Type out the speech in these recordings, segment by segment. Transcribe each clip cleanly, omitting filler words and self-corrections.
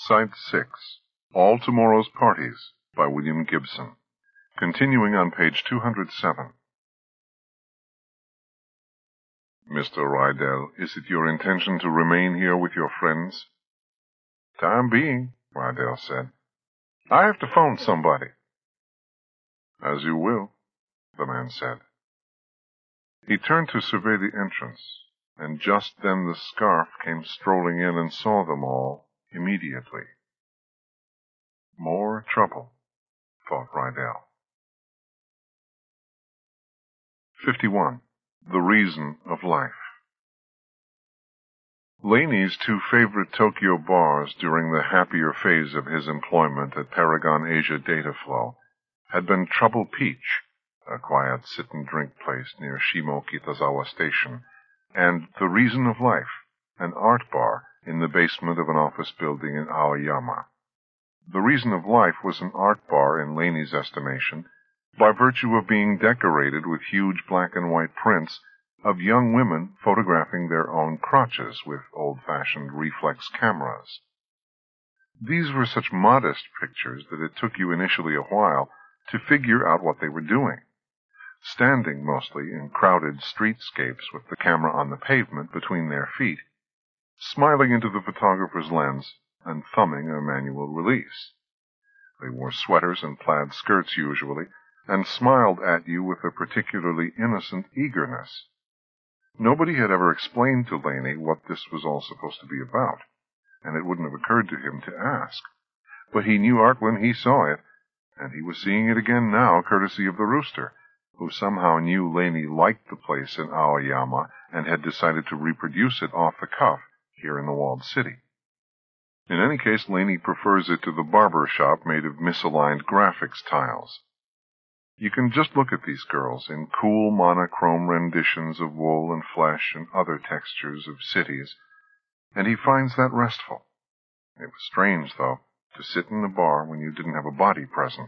Site 6, All Tomorrow's Parties, by William Gibson. Continuing on page 207. Mr. Rydell, is it your intention to remain here with your friends? Time being, Rydell said. I have to phone somebody. As you will, the man said. He turned to survey the entrance, and just then the scarf came strolling in and saw them all immediately. More trouble, thought Rydell. 51. The Reason of Life. Laney's two favorite Tokyo bars during the happier phase of his employment at Paragon Asia Dataflow had been Trouble Peach, a quiet sit-and-drink place near Shimo Kitazawa Station, and The Reason of Life, an art bar in the basement of an office building in Aoyama. The Reason of Life was an art bar, in Laney's estimation, by virtue of being decorated with huge black and white prints of young women photographing their own crotches with old-fashioned reflex cameras. These were such modest pictures that it took you initially a while to figure out what they were doing, standing mostly in crowded streetscapes with the camera on the pavement between their feet, smiling into the photographer's lens and thumbing a manual release. They wore sweaters and plaid skirts usually, and smiled at you with a particularly innocent eagerness. Nobody had ever explained to Laney what this was all supposed to be about, and it wouldn't have occurred to him to ask. But he knew art when he saw it, and he was seeing it again now, courtesy of the Rooster, who somehow knew Laney liked the place in Aoyama and had decided to reproduce it off the cuff here in the walled city. In any case, Laney prefers it to the barber shop made of misaligned graphics tiles. You can just look at these girls in cool monochrome renditions of wool and flesh and other textures of cities, and he finds that restful. It was strange, though, to sit in a bar when you didn't have a body present.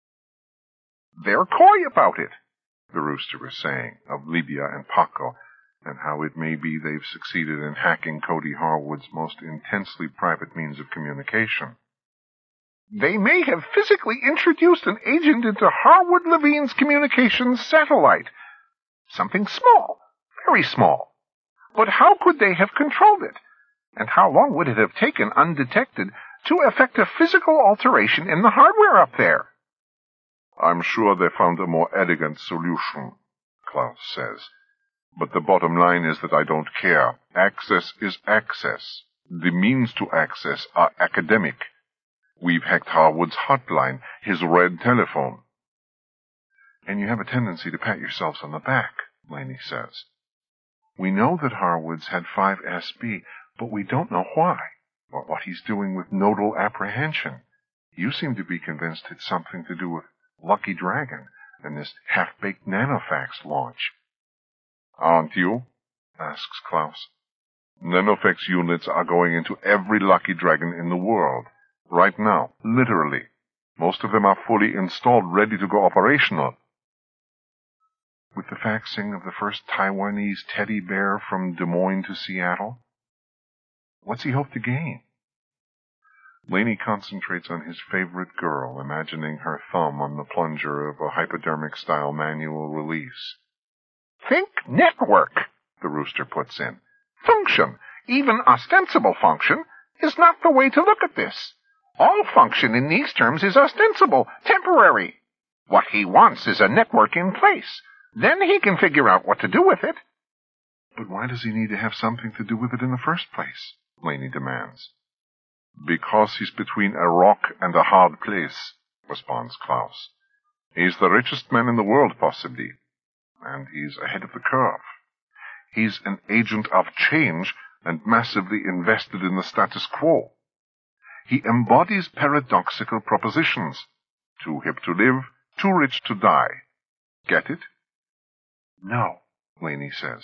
They're coy about it, the Rooster was saying of Libya and Paco, and how it may be they've succeeded in hacking Cody Harwood's most intensely private means of communication. They may have physically introduced an agent into Harwood Levine's communications satellite. Something small, very small. But how could they have controlled it? And how long would it have taken undetected to effect a physical alteration in the hardware up there? I'm sure they found a more elegant solution, Klaus says. But the bottom line is that I don't care. Access is access. The means to access are academic. We've hacked Harwood's hotline, his red telephone. And you have a tendency to pat yourselves on the back, Laney says. We know that Harwood's had 5SB, but we don't know why, or what he's doing with nodal apprehension. You seem to be convinced it's something to do with Lucky Dragon and this half-baked Nanofax launch. Aren't you? Asks Klaus. Nanofax units are going into every Lucky Dragon in the world. Right now, literally. Most of them are fully installed, ready to go operational. With the faxing of the first Taiwanese teddy bear from Des Moines to Seattle? What's he hope to gain? Laney concentrates on his favorite girl, imagining her thumb on the plunger of a hypodermic-style manual release. Think network, the Rooster puts in. Function, even ostensible function, is not the way to look at this. All function in these terms is ostensible, temporary. What he wants is a network in place. Then he can figure out what to do with it. But why does he need to have something to do with it in the first place? Laney demands. Because he's between a rock and a hard place, responds Klaus. He's the richest man in the world, possibly. And he's ahead of the curve. He's an agent of change and massively invested in the status quo. He embodies paradoxical propositions. Too hip to live, too rich to die. Get it? No, Laney says.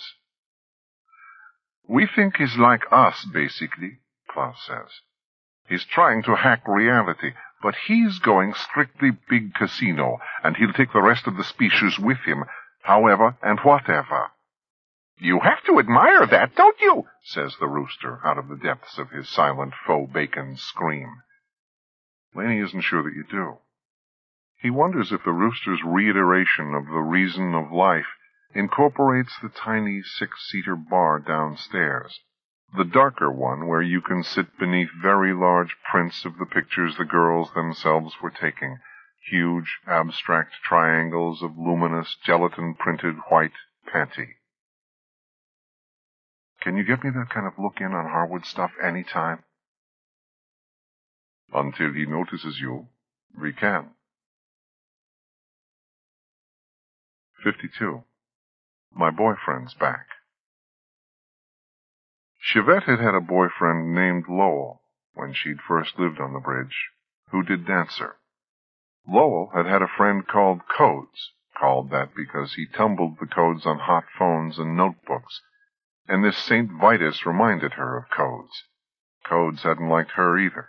We think he's like us, basically, Klaus says. He's trying to hack reality, but he's going strictly big casino, and he'll take the rest of the species with him, however and whatever. "You have to admire that, don't you?" says the rooster out of the depths of his silent faux bacon scream. Laney isn't sure that you do. He wonders if the rooster's reiteration of the reason of life incorporates the tiny six-seater bar downstairs, the darker one where you can sit beneath very large prints of the pictures the girls themselves were taking, huge abstract triangles of luminous gelatin-printed white panty. Can you get me that kind of look-in on Harwood stuff any time? Until he notices you, we can. 52. My boyfriend's back. Chivette had had a boyfriend named Lowell when she'd first lived on the bridge, who did Dancer. Lowell had had a friend called Codes, called that because he tumbled the codes on hot phones and notebooks, and this St. Vitus reminded her of Codes. Codes hadn't liked her either.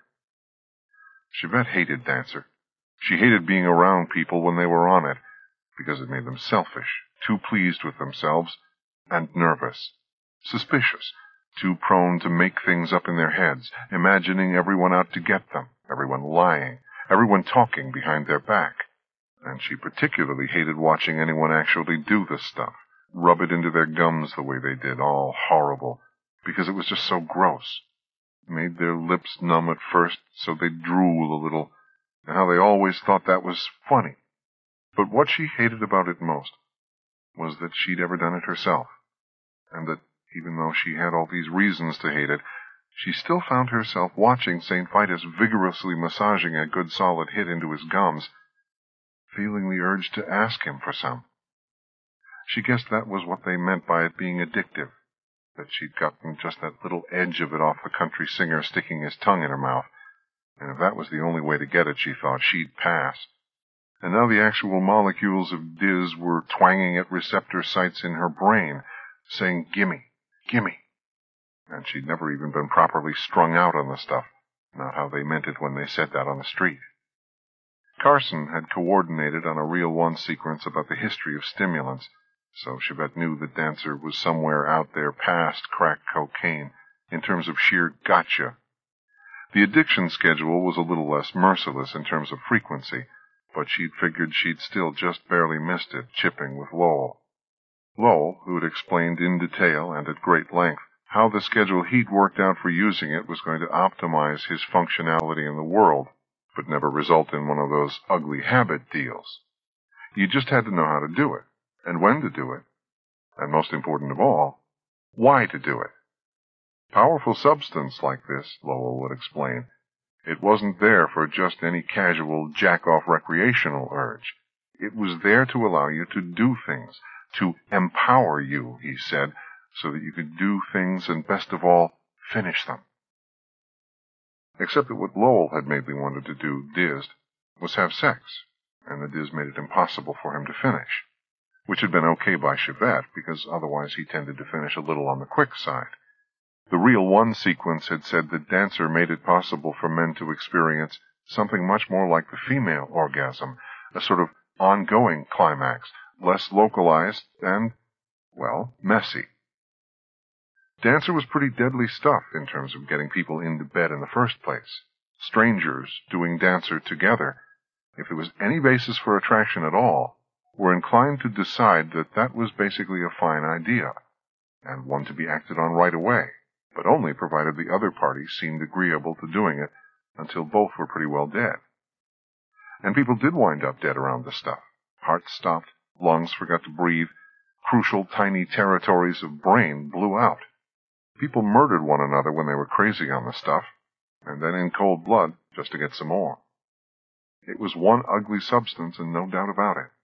Chivette hated Dancer. She hated being around people when they were on it, because it made them selfish, too pleased with themselves, and nervous, suspicious, too prone to make things up in their heads, imagining everyone out to get them, everyone lying, everyone talking behind their back. And she particularly hated watching anyone actually do this stuff, rub it into their gums the way they did, all horrible, because it was just so gross. It made their lips numb at first, so they'd drool a little, and how they always thought that was funny. But what she hated about it most was that she'd ever done it herself, and that even though she had all these reasons to hate it, she still found herself watching St. Vitus vigorously massaging a good solid hit into his gums, feeling the urge to ask him for some. She guessed that was what they meant by it being addictive, that she'd gotten just that little edge of it off the country singer sticking his tongue in her mouth, and if that was the only way to get it, she thought, she'd pass. And now the actual molecules of Diz were twanging at receptor sites in her brain, saying, "Gimme, gimme." And she'd never even been properly strung out on the stuff, not how they meant it when they said that on the street. Carson had coordinated on a Reel 1 sequence about the history of stimulants, so Chivette knew that Dancer was somewhere out there past crack cocaine in terms of sheer gotcha. The addiction schedule was a little less merciless in terms of frequency, but she'd figured she'd still just barely missed it, chipping with Lowell. Lowell, who had explained in detail and at great length how the schedule he'd worked out for using it was going to optimize his functionality in the world, but never result in one of those ugly habit deals. You just had to know how to do it, and when to do it, and most important of all, why to do it. Powerful substance like this, Lowell would explain, it wasn't there for just any casual jack-off recreational urge. It was there to allow you to do things, to empower you, he said, so that you could do things and, best of all, finish them. Except that what Lowell had mainly wanted to do, Diz, was have sex, and the Diz made it impossible for him to finish, which had been okay by Chivette, because otherwise he tended to finish a little on the quick side. The Reel 1 sequence had said that Dancer made it possible for men to experience something much more like the female orgasm, a sort of ongoing climax, less localized and, well, messy. Dancer was pretty deadly stuff in terms of getting people into bed in the first place. Strangers doing Dancer together, if there was any basis for attraction at all, were inclined to decide that that was basically a fine idea, and one to be acted on right away, but only provided the other party seemed agreeable to doing it until both were pretty well dead. And people did wind up dead around this stuff. Hearts stopped, lungs forgot to breathe, crucial tiny territories of brain blew out. People murdered one another when they were crazy on the stuff, and then in cold blood just to get some more. It was one ugly substance and no doubt about it.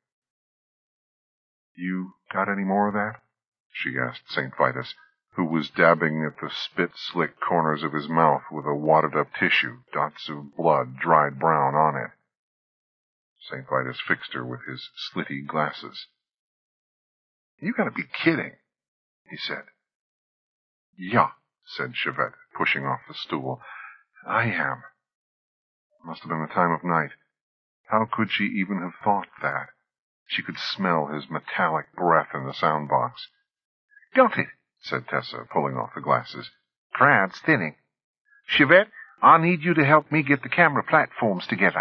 "You got any more of that?" she asked St. Vitus, who was dabbing at the spit-slick corners of his mouth with a wadded-up tissue, dots of blood dried brown on it. St. Vitus fixed her with his slitty glasses. "You gotta be kidding," he said. "Yeah," said Chivette, pushing off the stool. "I am." Must have been the time of night. How could she even have thought that? She could smell his metallic breath in the sound box. Got it, said Tessa, pulling off the glasses. Crowd's thinning. Chevette, I need you to help me get the camera platforms together.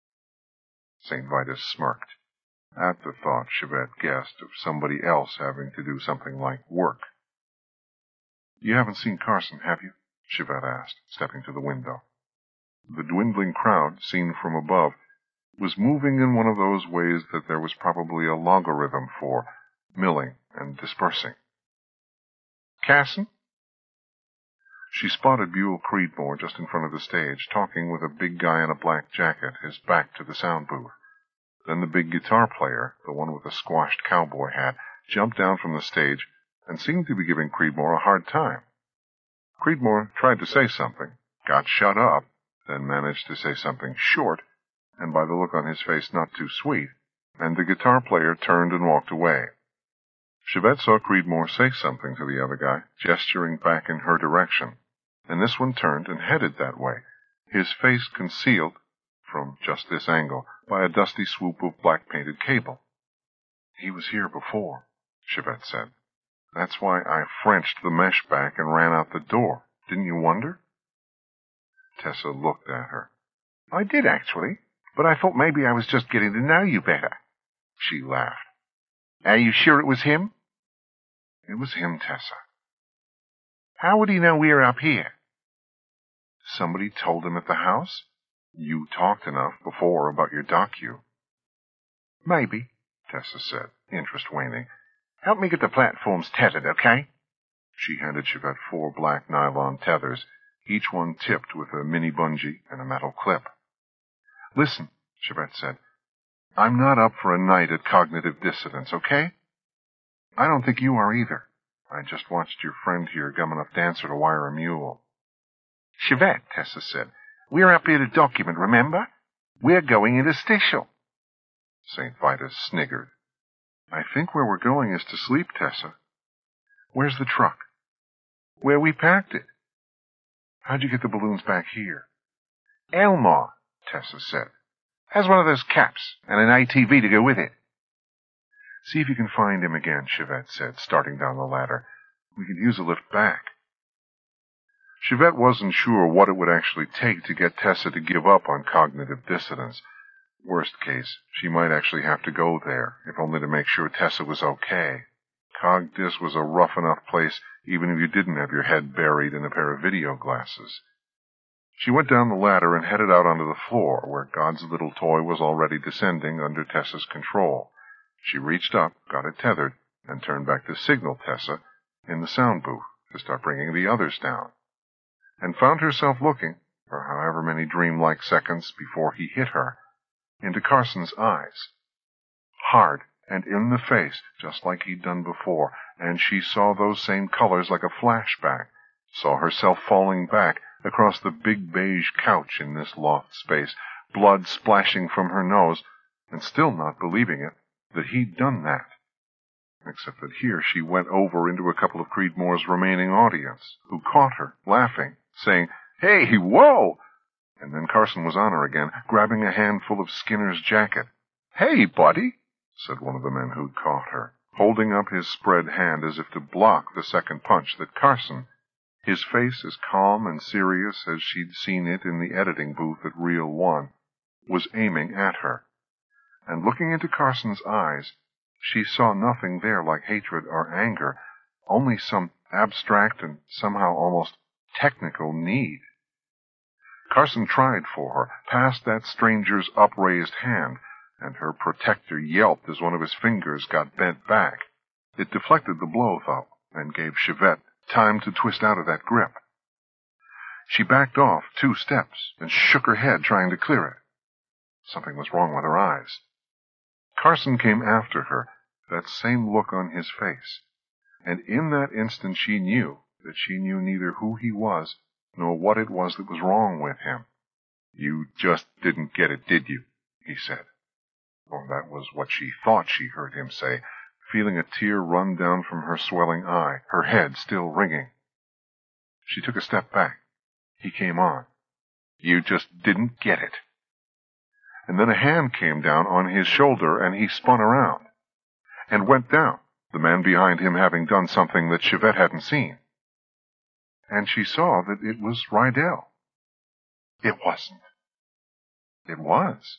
St. Vitus smirked. At the thought, Chevette guessed of somebody else having to do something like work. You haven't seen Carson, have you? Chevette asked, stepping to the window. The dwindling crowd, seen from above, was moving in one of those ways that there was probably a logarithm for, milling and dispersing. Carson? She spotted Buell Creedmoor just in front of the stage, talking with a big guy in a black jacket, his back to the sound booth. Then the big guitar player, the one with the squashed cowboy hat, jumped down from the stage and seemed to be giving Creedmoor a hard time. Creedmoor tried to say something, got shut up, then managed to say something short, and by the look on his face not too sweet, and the guitar player turned and walked away. Chevette saw Creedmoor say something to the other guy, gesturing back in her direction, and this one turned and headed that way, his face concealed, from just this angle, by a dusty swoop of black-painted cable. He was here before, Chevette said. That's why I Frenched the mesh back and ran out the door. Didn't you wonder? Tessa looked at her. I did, actually, but I thought maybe I was just getting to know you better. She laughed. Are you sure it was him? It was him, Tessa. How would he know we were up here? Somebody told him at the house. You talked enough before about your docu. Maybe, Tessa said, interest waning. Help me get the platforms tethered, okay? She handed Chevette 4 black nylon tethers, each one tipped with a mini bungee and a metal clip. Listen, Chevette said, I'm not up for a night at Cognitive Dissonance, okay? I don't think you are either. I just watched your friend here gum enough dancer to wire a mule. Chevette, Tessa said, we're up here to document, remember? We're going interstitial. St. Vitus sniggered. I think where we're going is to sleep, Tessa. Where's the truck? Where we parked it. How'd you get the balloons back here? Elmore, Tessa said, has one of those caps and an ATV to go with it. See if you can find him again, Chevette said, starting down the ladder. We could use a lift back. Chevette wasn't sure what it would actually take to get Tessa to give up on Cognitive Dissonance. Worst case, she might actually have to go there, if only to make sure Tessa was okay. Cogdis was a rough enough place, even if you didn't have your head buried in a pair of video glasses. She went down the ladder and headed out onto the floor, where God's little toy was already descending under Tessa's control. She reached up, got it tethered, and turned back to signal Tessa in the sound booth to start bringing the others down, and found herself looking, for however many dreamlike seconds before he hit her, into Carson's eyes. Hard and in the face, just like he'd done before, and she saw those same colors like a flashback, saw herself falling back across the big beige couch in this loft space, blood splashing from her nose, and still not believing it, that he'd done that. Except that here she went over into a couple of Creedmoor's remaining audience, who caught her, laughing, saying, "Hey, whoa!" And then Carson was on her again, grabbing a handful of Skinner's jacket. "Hey, buddy," said one of the men who'd caught her, holding up his spread hand as if to block the second punch that Carson, his face as calm and serious as she'd seen it in the editing booth at Reel 1, was aiming at her. And looking into Carson's eyes, she saw nothing there like hatred or anger, only some abstract and somehow almost technical need. Carson tried for her, past that stranger's upraised hand, and her protector yelped as one of his fingers got bent back. It deflected the blow, though, and gave Chevette time to twist out of that grip. She backed off 2 steps and shook her head, trying to clear it. Something was wrong with her eyes. Carson came after her, that same look on his face, and in that instant she knew that she knew neither who he was nor what it was that was wrong with him. "You just didn't get it, did you?" he said. Or that was what she thought she heard him say, feeling a tear run down from her swelling eye, her head still ringing. She took a step back. He came on. "You just didn't get it." And then a hand came down on his shoulder, and he spun around and went down, the man behind him having done something that Chevette hadn't seen. And she saw that it was Rydell. It wasn't. It was.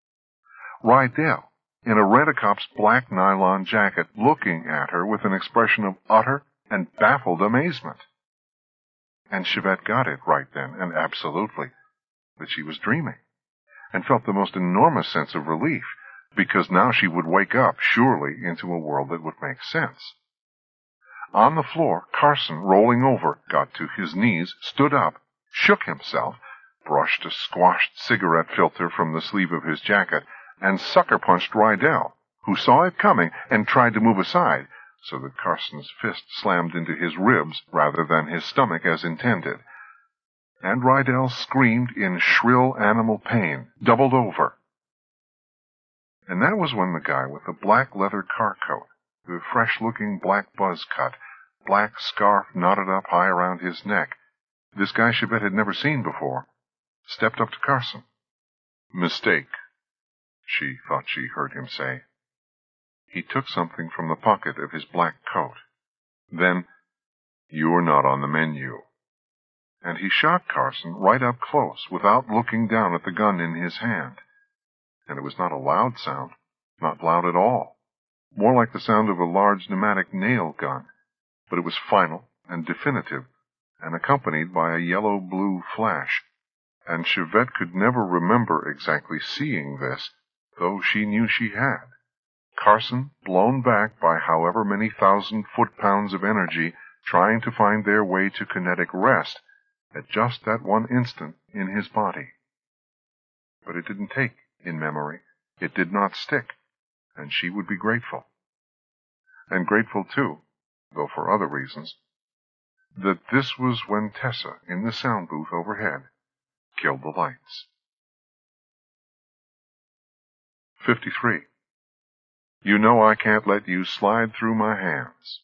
Rydell, in a rent-a-cop's black nylon jacket, looking at her with an expression of utter and baffled amazement. And Chevette got it right then, and absolutely, that she was dreaming, and felt the most enormous sense of relief, because now she would wake up, surely, into a world that would make sense. On the floor, Carson, rolling over, got to his knees, stood up, shook himself, brushed a squashed cigarette filter from the sleeve of his jacket, and sucker-punched Rydell, who saw it coming and tried to move aside, so that Carson's fist slammed into his ribs rather than his stomach as intended. And Rydell screamed in shrill animal pain, doubled over. And that was when the guy with the black leather car coat, the fresh-looking black buzz cut, black scarf knotted up high around his neck, this guy Chevette had never seen before, stepped up to Carson. "Mistake," she thought she heard him say. He took something from the pocket of his black coat. Then, "You're not on the menu." And he shot Carson right up close, without looking down at the gun in his hand. And it was not a loud sound, not loud at all, more like the sound of a large pneumatic nail gun, but it was final and definitive, and accompanied by a yellow-blue flash, and Chevette could never remember exactly seeing this, though she knew she had. Carson, blown back by however many thousand foot-pounds of energy, trying to find their way to kinetic rest, at just that one instant in his body. But it didn't take in memory. It did not stick, and she would be grateful. And grateful, too, though for other reasons, that this was when Tessa, in the sound booth overhead, killed the lights. 53. You know I can't let you slide through my hands.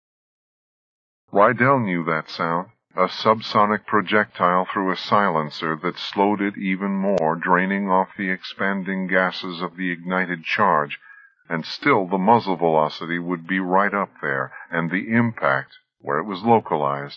Rydell knew that sound, a subsonic projectile through a silencer that slowed it even more, draining off the expanding gases of the ignited charge, and still the muzzle velocity would be right up there, and the impact where it was localized.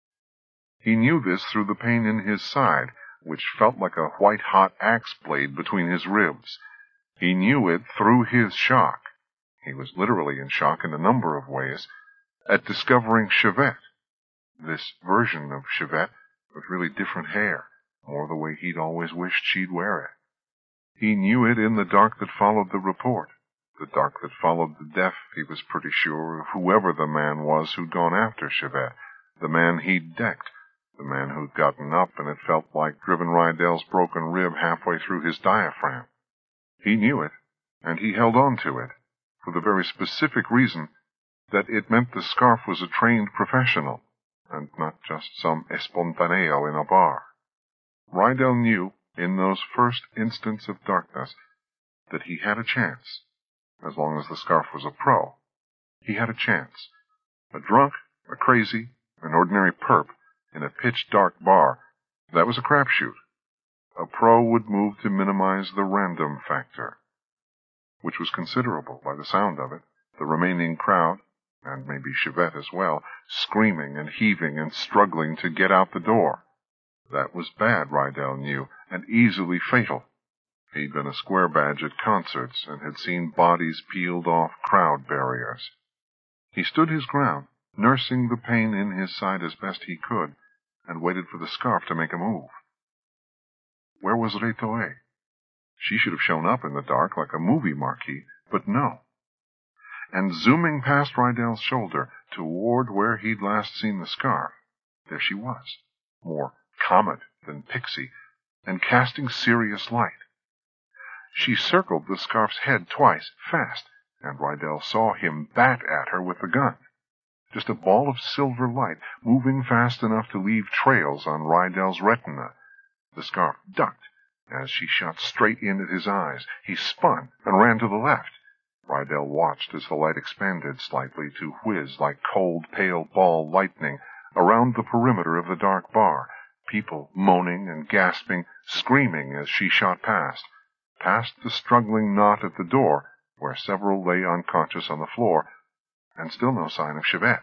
He knew this through the pain in his side, which felt like a white-hot axe blade between his ribs. He knew it through his shock. He was literally in shock in a number of ways, at discovering Chevette. This version of Chevette with really different hair, more the way he'd always wished she'd wear it. He knew it in the dark that followed the report, the dark that followed the death, he was pretty sure, of whoever the man was who'd gone after Chevette, the man he'd decked, the man who'd gotten up and it felt like driven Rydell's broken rib halfway through his diaphragm. He knew it, and he held on to it, for the very specific reason that it meant the scarf was a trained professional, and not just some espontaneo in a bar. Rydell knew, in those first instants of darkness, that he had a chance. As long as the scarf was a pro, he had a chance. A drunk, a crazy, an ordinary perp, in a pitch-dark bar, that was a crapshoot. A pro would move to minimize the random factor, which was considerable by the sound of it, the remaining crowd, and maybe Chevette as well, screaming and heaving and struggling to get out the door. That was bad, Rydell knew, and easily fatal. He'd been a square badge at concerts and had seen bodies peeled off crowd barriers. He stood his ground, nursing the pain in his side as best he could, and waited for the scarf to make a move. Where was Retoe? She should have shown up in the dark like a movie marquee, but no. And zooming past Rydell's shoulder toward where he'd last seen the scarf, there she was, more comet than pixie, and casting serious light. She circled the scarf's head twice, fast, and Rydell saw him bat at her with the gun. Just a ball of silver light, moving fast enough to leave trails on Rydell's retina. The scarf ducked as she shot straight in at his eyes. He spun and ran to the left. Rydell watched as the light expanded slightly to whiz like cold, pale ball lightning around the perimeter of the dark bar, people moaning and gasping, screaming as she shot past the struggling knot at the door, where several lay unconscious on the floor, and still no sign of Chevette.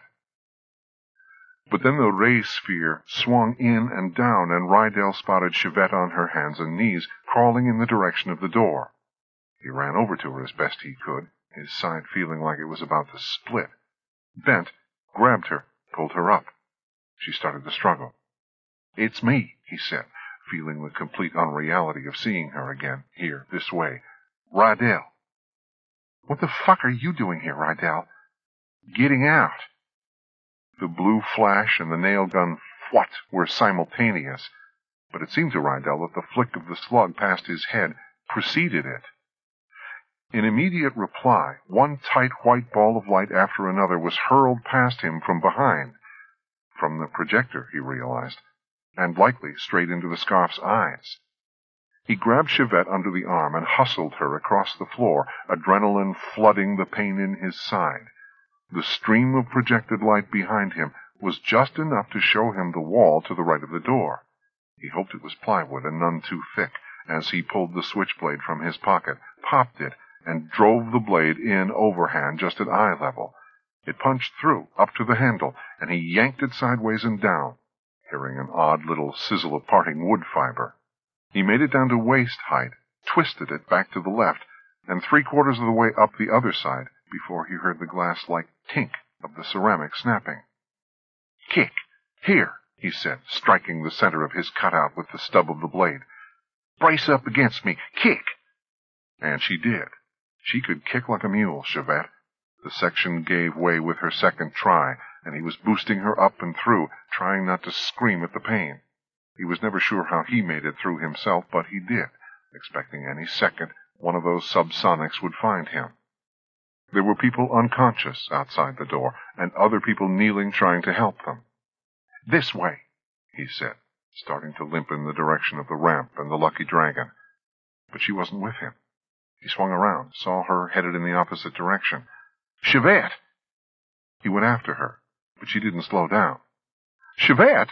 But then the ray sphere swung in and down, and Rydell spotted Chevette on her hands and knees, crawling in the direction of the door. He ran over to her as best he could, his side feeling like it was about to split. Bent, grabbed her, pulled her up. She started to struggle. "It's me," he said, feeling the complete unreality of seeing her again, here, this way. "Rydell." "What the fuck are you doing here, Rydell?" "Getting out." The blue flash and the nail gun "what" were simultaneous, but it seemed to Rydell that the flick of the slug past his head preceded it. In immediate reply, one tight white ball of light after another was hurled past him from behind. From the projector, he realized, and likely straight into the scarf's eyes. He grabbed Chevette under the arm and hustled her across the floor, adrenaline flooding the pain in his side. The stream of projected light behind him was just enough to show him the wall to the right of the door. He hoped it was plywood and none too thick, as he pulled the switchblade from his pocket, popped it, and drove the blade in overhand just at eye level. It punched through, up to the handle, and he yanked it sideways and down, hearing an odd little sizzle of parting wood fiber. He made it down to waist height, twisted it back to the left, and 3/4 of the way up the other side before he heard the glass-like tink of the ceramic snapping. "Kick! Here!" he said, striking the center of his cutout with the stub of the blade. "Brace up against me! Kick!" And she did. She could kick like a mule, Chevette. The section gave way with her second try, and he was boosting her up and through, trying not to scream at the pain. He was never sure how he made it through himself, but he did, expecting any second one of those subsonics would find him. There were people unconscious outside the door, and other people kneeling trying to help them. "This way," he said, starting to limp in the direction of the ramp and the Lucky Dragon. But she wasn't with him. He swung around, saw her headed in the opposite direction. "Chevette!" He went after her, but she didn't slow down. "Chevette!"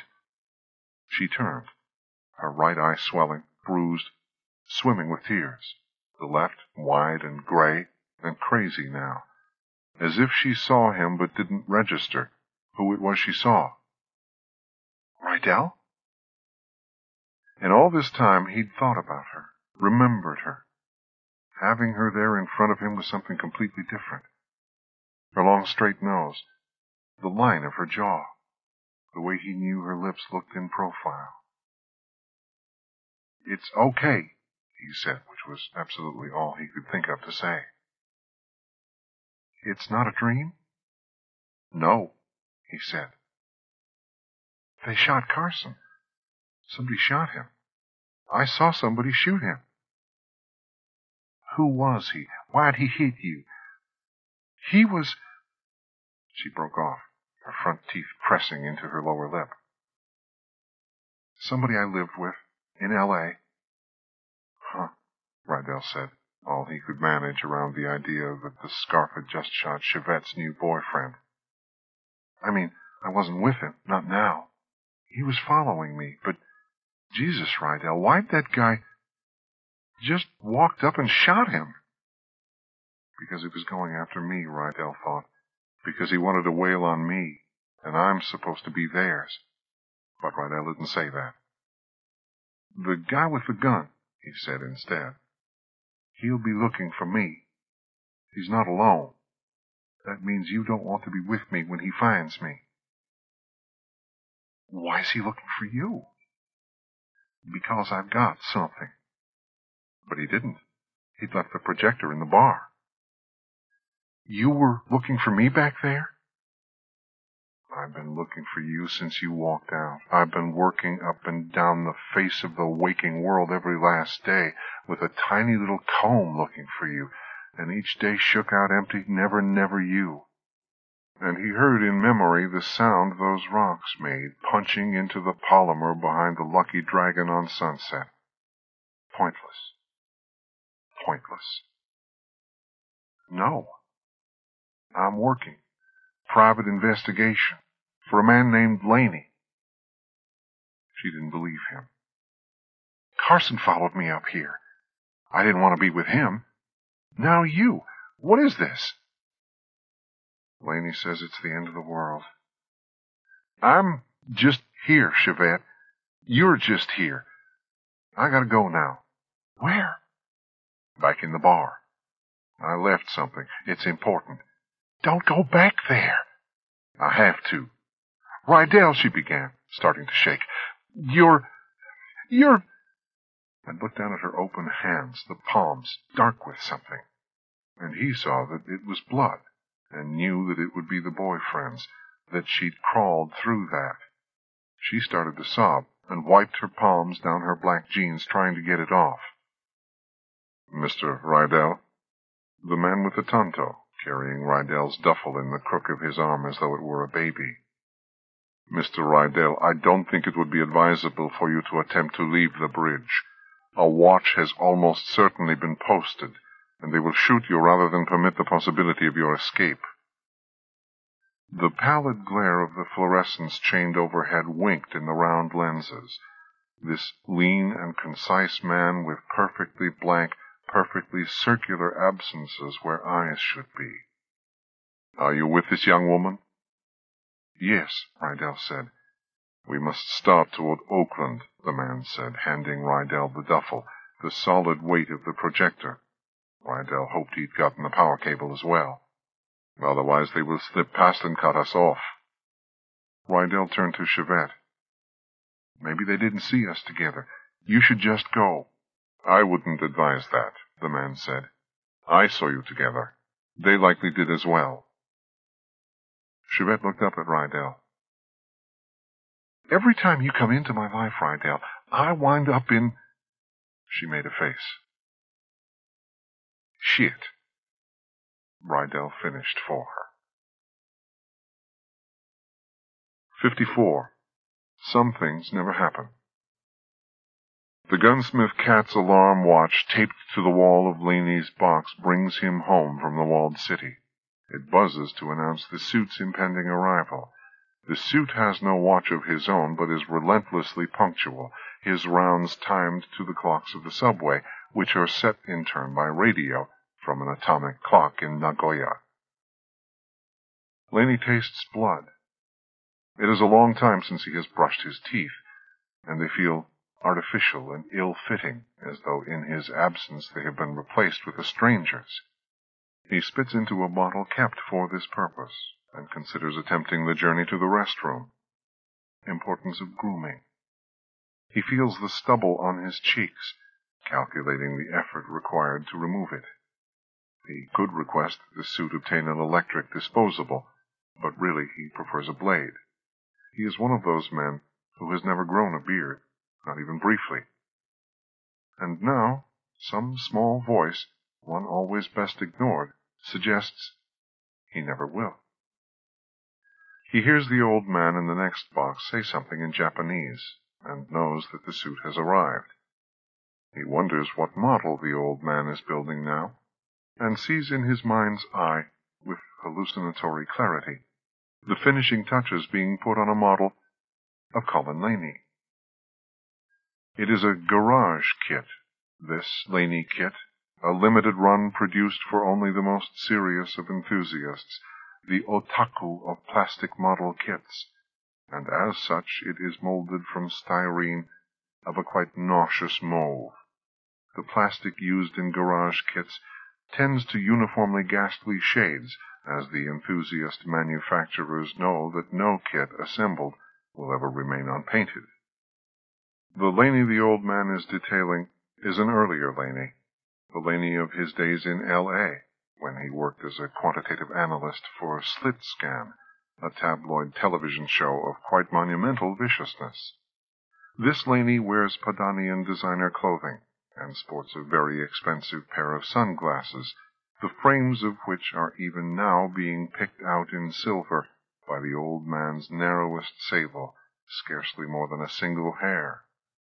She turned, her right eye swelling, bruised, swimming with tears, the left wide and gray and crazy now, as if she saw him but didn't register who it was she saw. "Rydell?" And all this time he'd thought about her, remembered her. Having her there in front of him was something completely different. Her long straight nose, the line of her jaw, the way he knew her lips looked in profile. "It's okay," he said, which was absolutely all he could think of to say. "It's not a dream?" "No," he said. "They shot Carson. Somebody shot him. I saw somebody shoot him." "Who was he? Why'd he hit you?" "He was—" She broke off, her front teeth pressing into her lower lip. "Somebody I lived with, in L.A. "Huh," Rydell said, all he could manage around the idea that the scarf had just shot Chevette's new boyfriend. "I mean, I wasn't with him, not now. He was following me, but Jesus, Rydell, why'd that guy just walked up and shot him?" "Because he was going after me," Rydell thought. "Because he wanted to wail on me, and I'm supposed to be theirs." But Rydell didn't say that. "The guy with the gun," he said instead. "He'll be looking for me. He's not alone. That means you don't want to be with me when he finds me." "Why's he looking for you?" "Because I've got something." But he didn't. He'd left the projector in the bar. "You were looking for me back there?" "I've been looking for you since you walked out. I've been working up and down the face of the waking world every last day with a tiny little comb looking for you, and each day shook out empty, never you." And he heard in memory the sound those rocks made, punching into the polymer behind the Lucky Dragon on Sunset. Pointless. Pointless. "No. I'm working. Private investigation. For a man named Laney." She didn't believe him. "Carson followed me up here. I didn't want to be with him. Now you. What is this?" Laney says it's the end of the world. I'm just here, Chevette. You're just here. I gotta go now. Where? Back in the bar. I left something. It's important. Don't go back there. I have to. Rydell, she began, starting to shake. You're... I looked down at her open hands, the palms dark with something, and he saw that it was blood, and knew that it would be the boyfriend's, that she'd crawled through that. She started to sob, and wiped her palms down her black jeans, trying to get it off. Mr. Rydell? The man with the tonto, carrying Rydell's duffel in the crook of his arm as though it were a baby. Mr. Rydell, I don't think it would be advisable for you to attempt to leave the bridge. A watch has almost certainly been posted, and they will shoot you rather than permit the possibility of your escape. The pallid glare of the fluorescence chained overhead winked in the round lenses. This lean and concise man with perfectly blank, perfectly circular absences where eyes should be. Are you with this young woman? Yes, Rydell said. We must start toward Oakland, the man said, handing Rydell the duffel, the solid weight of the projector. Rydell hoped he'd gotten the power cable as well. Otherwise they will slip past and cut us off. Rydell turned to Chevette. Maybe they didn't see us together. You should just go. I wouldn't advise that, the man said. I saw you together. They likely did as well. Chevette looked up at Rydell. Every time you come into my life, Rydell, I wind up in... She made a face. Shit. Rydell finished for her. 54. Some things never happen. The gunsmith cat's alarm watch taped to the wall of Laney's box brings him home from the walled city. It buzzes to announce the suit's impending arrival. The suit has no watch of his own, but is relentlessly punctual, his rounds timed to the clocks of the subway, which are set in turn by radio from an atomic clock in Nagoya. Laney tastes blood. It is a long time since he has brushed his teeth, and they feel artificial and ill-fitting, as though in his absence they have been replaced with a stranger's. He spits into a bottle kept for this purpose, and considers attempting the journey to the restroom. Importance of grooming. He feels the stubble on his cheeks, calculating the effort required to remove it. He could request that the suit obtain an electric disposable, but really he prefers a blade. He is one of those men who has never grown a beard, not even briefly. And now, some small voice, one always best ignored, suggests he never will. He hears the old man in the next box say something in Japanese, and knows that the suit has arrived. He wonders what model the old man is building now, and sees in his mind's eye, with hallucinatory clarity, the finishing touches being put on a model of Colin Laney. It is a garage kit, this Laney kit, a limited run produced for only the most serious of enthusiasts, the otaku of plastic model kits, and as such it is molded from styrene of a quite nauseous mauve. The plastic used in garage kits tends to uniformly ghastly shades, as the enthusiast manufacturers know that no kit assembled will ever remain unpainted. The Laney the old man is detailing is an earlier Laney, the Laney of his days in L.A., when he worked as a quantitative analyst for Slit Scan, a tabloid television show of quite monumental viciousness. This Laney wears Padanian designer clothing, and sports a very expensive pair of sunglasses, the frames of which are even now being picked out in silver by the old man's narrowest sable, scarcely more than a single hair.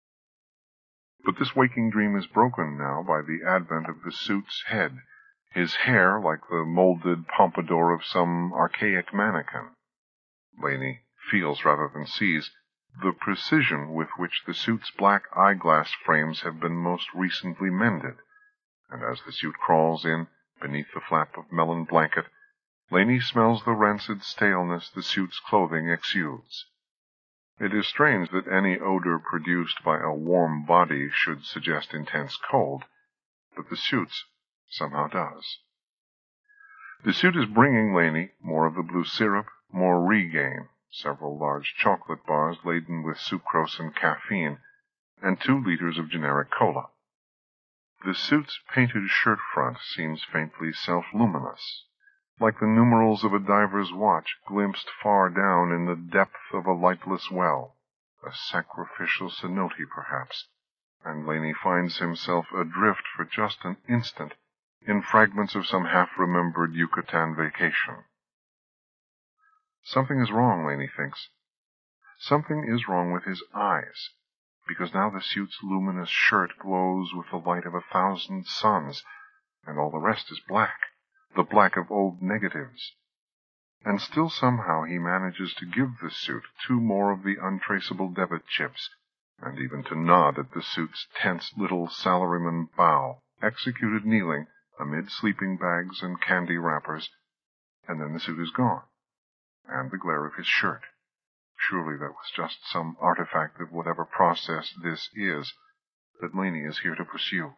But this waking dream is broken now by the advent of the suit's head, his hair like the molded pompadour of some archaic mannequin. Laney feels rather than sees the precision with which the suit's black eyeglass frames have been most recently mended, and as the suit crawls in beneath the flap of melon blanket, Laney smells the rancid staleness the suit's clothing exudes. It is strange that any odor produced by a warm body should suggest intense cold, but the suit's somehow does. The suit is bringing Laney more of the blue syrup, more Regain, several large chocolate bars laden with sucrose and caffeine, and 2 liters of generic cola. The suit's painted shirt front seems faintly self-luminous, like the numerals of a diver's watch glimpsed far down in the depth of a lightless well, a sacrificial cenote perhaps, and Laney finds himself adrift for just an instant in fragments of some half-remembered Yucatan vacation. Something is wrong, Laney thinks. Something is wrong with his eyes, because now the suit's luminous shirt glows with the light of 1,000 suns, and all the rest is black, the black of old negatives. And still somehow he manages to give the suit 2 more of the untraceable debit chips, and even to nod at the suit's tense little salaryman bow, executed kneeling amid sleeping bags and candy wrappers, and then the suit is gone, and the glare of his shirt. Surely that was just some artifact of whatever process this is that Laney is here to pursue.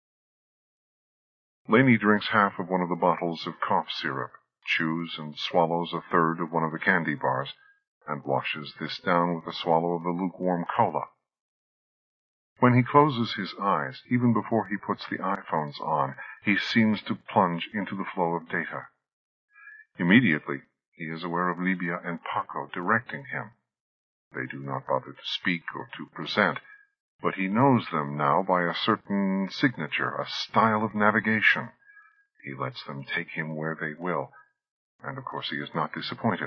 Laney drinks half of one of the bottles of cough syrup, chews and swallows 1/3 of one of the candy bars, and washes this down with a swallow of the lukewarm cola. When he closes his eyes, even before he puts the iPhones on, he seems to plunge into the flow of data. Immediately, he is aware of Libya and Paco directing him. They do not bother to speak or to present, but he knows them now by a certain signature, a style of navigation. He lets them take him where they will, and of course he is not disappointed.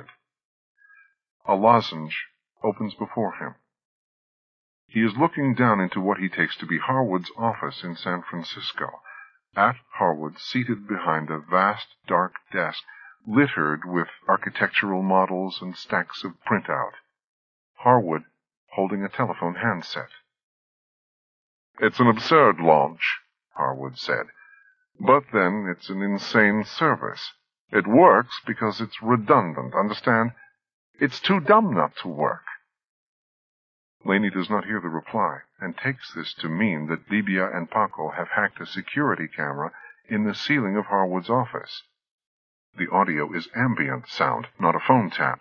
A lozenge opens before him. He is looking down into what he takes to be Harwood's office in San Francisco. At Harwood, seated behind a vast, dark desk, littered with architectural models and stacks of printout. Harwood holding a telephone handset. "It's an absurd launch," Harwood said. "But then it's an insane service. It works because it's redundant, understand? It's too dumb not to work." Laney does not hear the reply, and takes this to mean that Libya and Paco have hacked a security camera in the ceiling of Harwood's office. The audio is ambient sound, not a phone tap.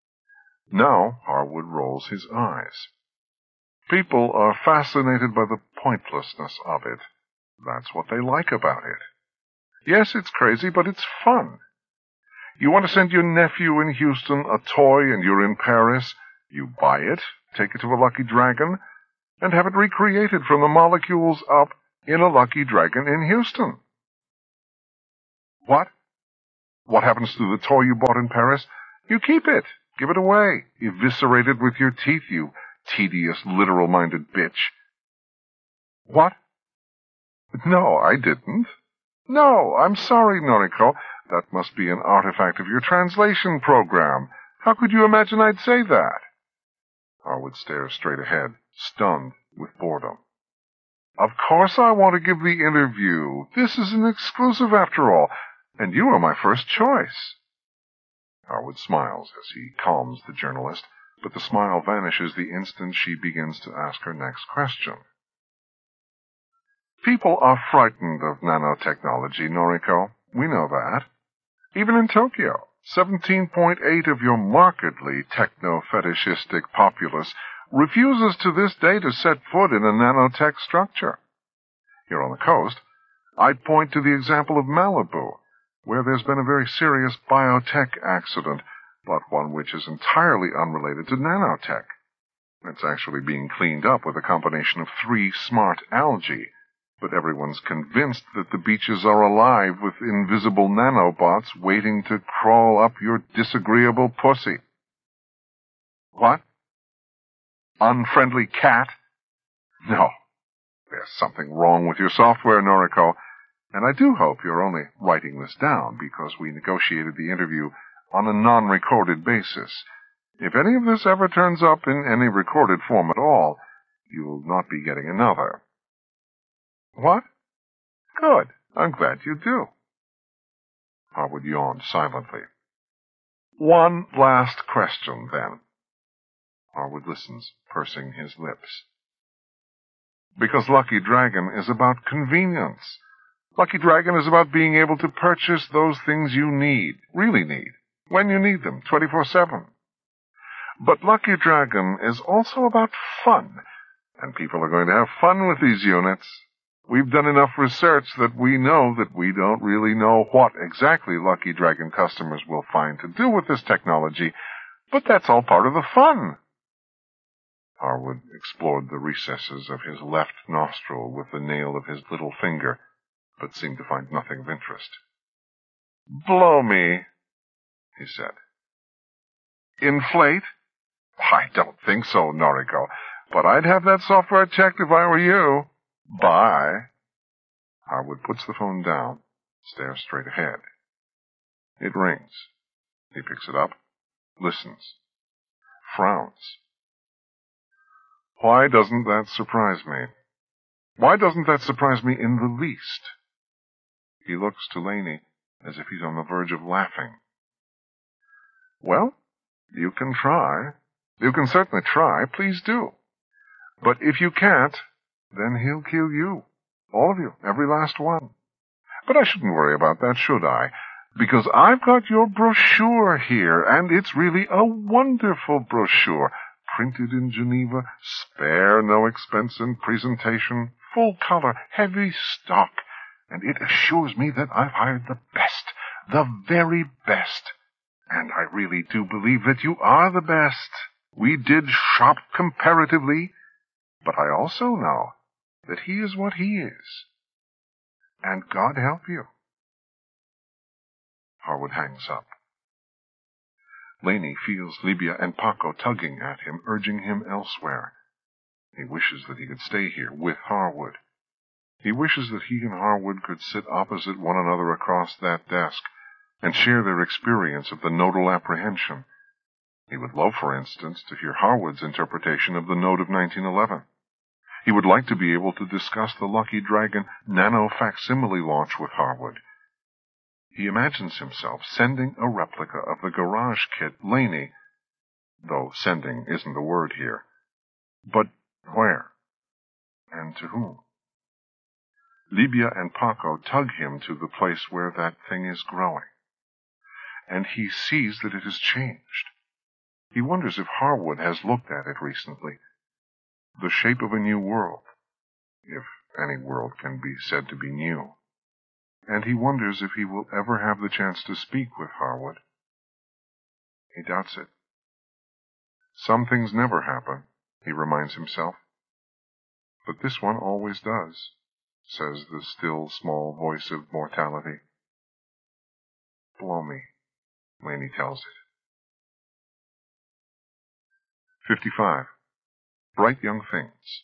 Now Harwood rolls his eyes. People are fascinated by the pointlessness of it. That's what they like about it. Yes, it's crazy, but it's fun. You want to send your nephew in Houston a toy and you're in Paris, you buy it, take it to a Lucky Dragon, and have it recreated from the molecules up in a Lucky Dragon in Houston. What? What happens to the toy you bought in Paris? You keep it. Give it away. Eviscerate it with your teeth, you tedious, literal-minded bitch. What? No, I didn't. No, I'm sorry, Noriko. That must be an artifact of your translation program. How could you imagine I'd say that? Harwood stares straight ahead, stunned with boredom. Of course I want to give the interview. This is an exclusive after all, and you are my first choice. Harwood smiles as he calms the journalist, but the smile vanishes the instant she begins to ask her next question. People are frightened of nanotechnology, Noriko. We know that. Even in Tokyo, 17.8 of your markedly techno-fetishistic populace refuses to this day to set foot in a nanotech structure. Here on the coast, I'd point to the example of Malibu, where there's been a very serious biotech accident, but one which is entirely unrelated to nanotech. It's actually being cleaned up with a combination of 3 smart algae, but everyone's convinced that the beaches are alive with invisible nanobots waiting to crawl up your disagreeable pussy. What? Unfriendly cat? No. There's something wrong with your software, Noriko, and I do hope you're only writing this down because we negotiated the interview on a non-recorded basis. If any of this ever turns up in any recorded form at all, you'll not be getting another. What? Good. I'm glad you do. Harwood yawned silently. One last question, then. Harwood listens, pursing his lips. Because Lucky Dragon is about convenience. Lucky Dragon is about being able to purchase those things you need, really need, when you need them, 24/7. But Lucky Dragon is also about fun, and people are going to have fun with these units. We've done enough research that we know that we don't really know what exactly Lucky Dragon customers will find to do with this technology, but that's all part of the fun. Harwood explored the recesses of his left nostril with the nail of his little finger, but seemed to find nothing of interest. Blow me, he said. Inflate? I don't think so, Noriko, but I'd have that software checked if I were you. Bye. Harwood puts the phone down, stares straight ahead. It rings. He picks it up, listens, frowns. Why doesn't that surprise me? Why doesn't that surprise me in the least? He looks to Laney as if he's on the verge of laughing. Well, you can try. You can certainly try. Please do. But if you can't, then he'll kill you. All of you. Every last one. But I shouldn't worry about that, should I? Because I've got your brochure here, and it's really a wonderful brochure. Printed in Geneva, spare no expense in presentation, full color, heavy stock, and it assures me that I've hired the best, the very best. And I really do believe that you are the best. We did shop comparatively, but I also know that he is what he is. And God help you. Harwood hangs up. Laney feels Libya and Paco tugging at him, urging him elsewhere. He wishes that he could stay here with Harwood. He wishes that he and Harwood could sit opposite one another across that desk and share their experience of the nodal apprehension. He would love, for instance, to hear Harwood's interpretation of the node of 1911. He would like to be able to discuss the Lucky Dragon nano-facsimile launch with Harwood. He imagines himself sending a replica of the garage kit Laney, though sending isn't the word here. But where? And to whom? Libya and Paco tug him to the place where that thing is growing. And he sees that it has changed. He wonders if Harwood has looked at it recently. The shape of a new world, if any world can be said to be new. And he wonders if he will ever have the chance to speak with Harwood. He doubts it. Some things never happen, he reminds himself. But this one always does, says the still small voice of mortality. Blow me, Laney tells it. 55. Bright Young Things.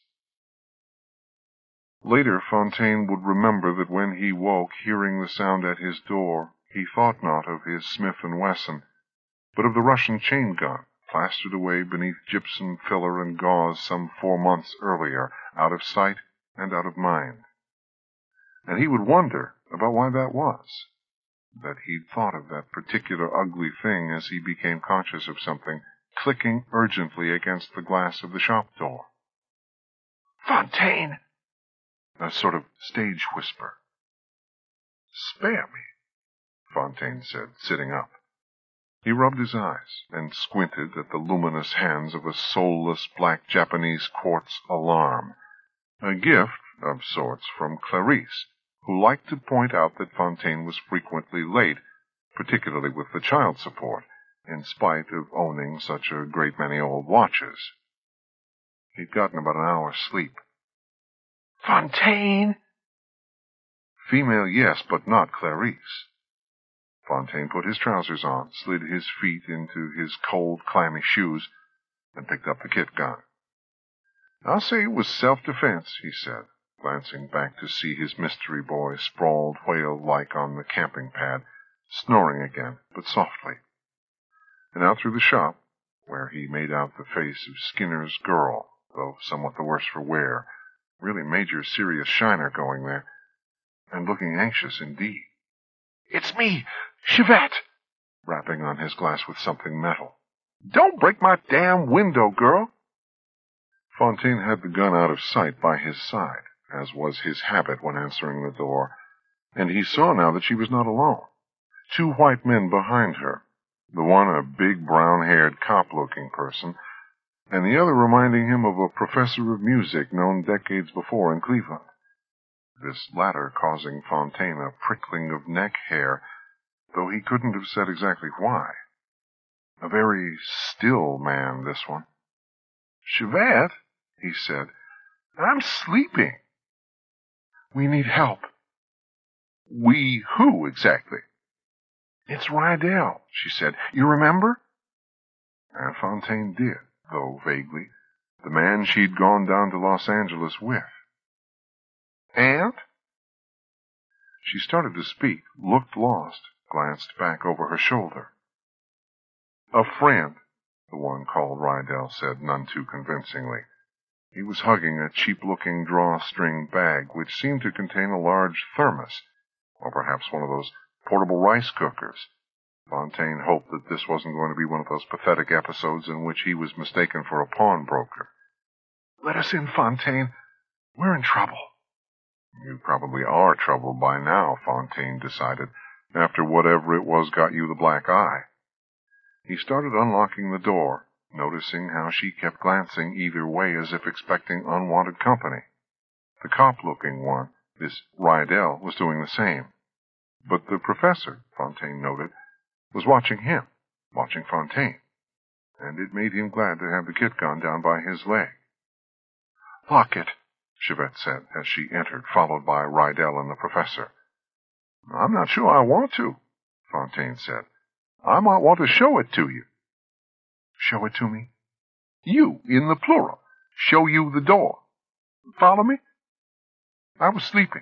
Later, Fontaine would remember that when he woke, hearing the sound at his door, he thought not of his Smith & Wesson, but of the Russian chain gun, plastered away beneath gypsum filler and gauze some 4 months earlier, out of sight and out of mind. And he would wonder about why that was, that he'd thought of that particular ugly thing as he became conscious of something clicking urgently against the glass of the shop door. Fontaine! A sort of stage whisper. Spare me, Fontaine said, sitting up. He rubbed his eyes and squinted at the luminous hands of a soulless black Japanese quartz alarm, a gift of sorts from Clarice, who liked to point out that Fontaine was frequently late, particularly with the child support, in spite of owning such a great many old watches. He'd gotten about an hour's sleep. Fontaine! Female, yes, but not Clarice. Fontaine put his trousers on, slid his feet into his cold, clammy shoes, and picked up the kit gun. I'll say it was self-defense, he said, glancing back to see his mystery boy sprawled whale-like on the camping pad, snoring again, but softly. And out through the shop, where he made out the face of Skinner's girl, though somewhat the worse for wear, really Major Sirius Shiner going there, and looking anxious indeed. It's me, Chivette, rapping on his glass with something metal. Don't break my damn window, girl. Fontaine had the gun out of sight by his side, as was his habit when answering the door, and he saw now that she was not alone. 2 white men behind her, the one a big brown-haired cop-looking person, and the other reminding him of a professor of music known decades before in Cleveland. This latter causing Fontaine a prickling of neck hair, though he couldn't have said exactly why. A very still man, this one. Chivette, he said, I'm sleeping. We need help. We who, exactly? It's Rydell, she said. You remember? And Fontaine did, though vaguely. The man she'd gone down to Los Angeles with. And? She started to speak, looked lost, glanced back over her shoulder. A friend, the one called Rydell said none too convincingly. He was hugging a cheap-looking drawstring bag which seemed to contain a large thermos, or perhaps one of those portable rice cookers. Fontaine hoped that this wasn't going to be one of those pathetic episodes in which he was mistaken for a pawnbroker. Let us in, Fontaine. We're in trouble. You probably are troubled by now, Fontaine decided, after whatever it was got you the black eye. He started unlocking the door, noticing how she kept glancing either way as if expecting unwanted company. The cop-looking one, this Rydell, was doing the same. But the professor, Fontaine noted, was watching him, watching Fontaine, and it made him glad to have the kit gun down by his leg. Lock it, Chivette said as she entered, followed by Rydell and the professor. I'm not sure I want to, Fontaine said. I might want to show it to you. Show it to me? You, in the plural. Show you the door. Follow me? I was sleeping.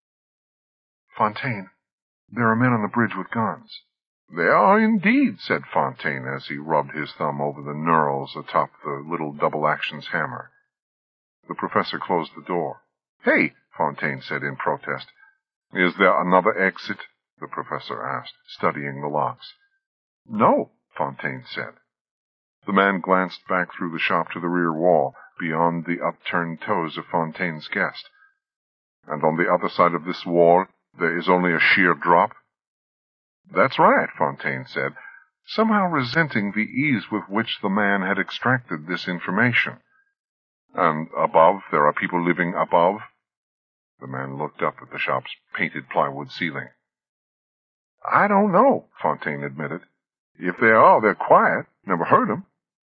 Fontaine, there are men on the bridge with guns. There are indeed, said Fontaine as he rubbed his thumb over the knurls atop the little double-actions hammer. The professor closed the door. Hey, Fontaine said in protest. Is there another exit? The professor asked, studying the locks. No, Fontaine said. The man glanced back through the shop to the rear wall, beyond the upturned toes of Fontaine's guest. And on the other side of this wall, there is only a sheer drop? That's right, Fontaine said, somehow resenting the ease with which the man had extracted this information. And above, there are people living above? The man looked up at the shop's painted plywood ceiling. I don't know, Fontaine admitted. If there are, they're quiet. Never heard 'em.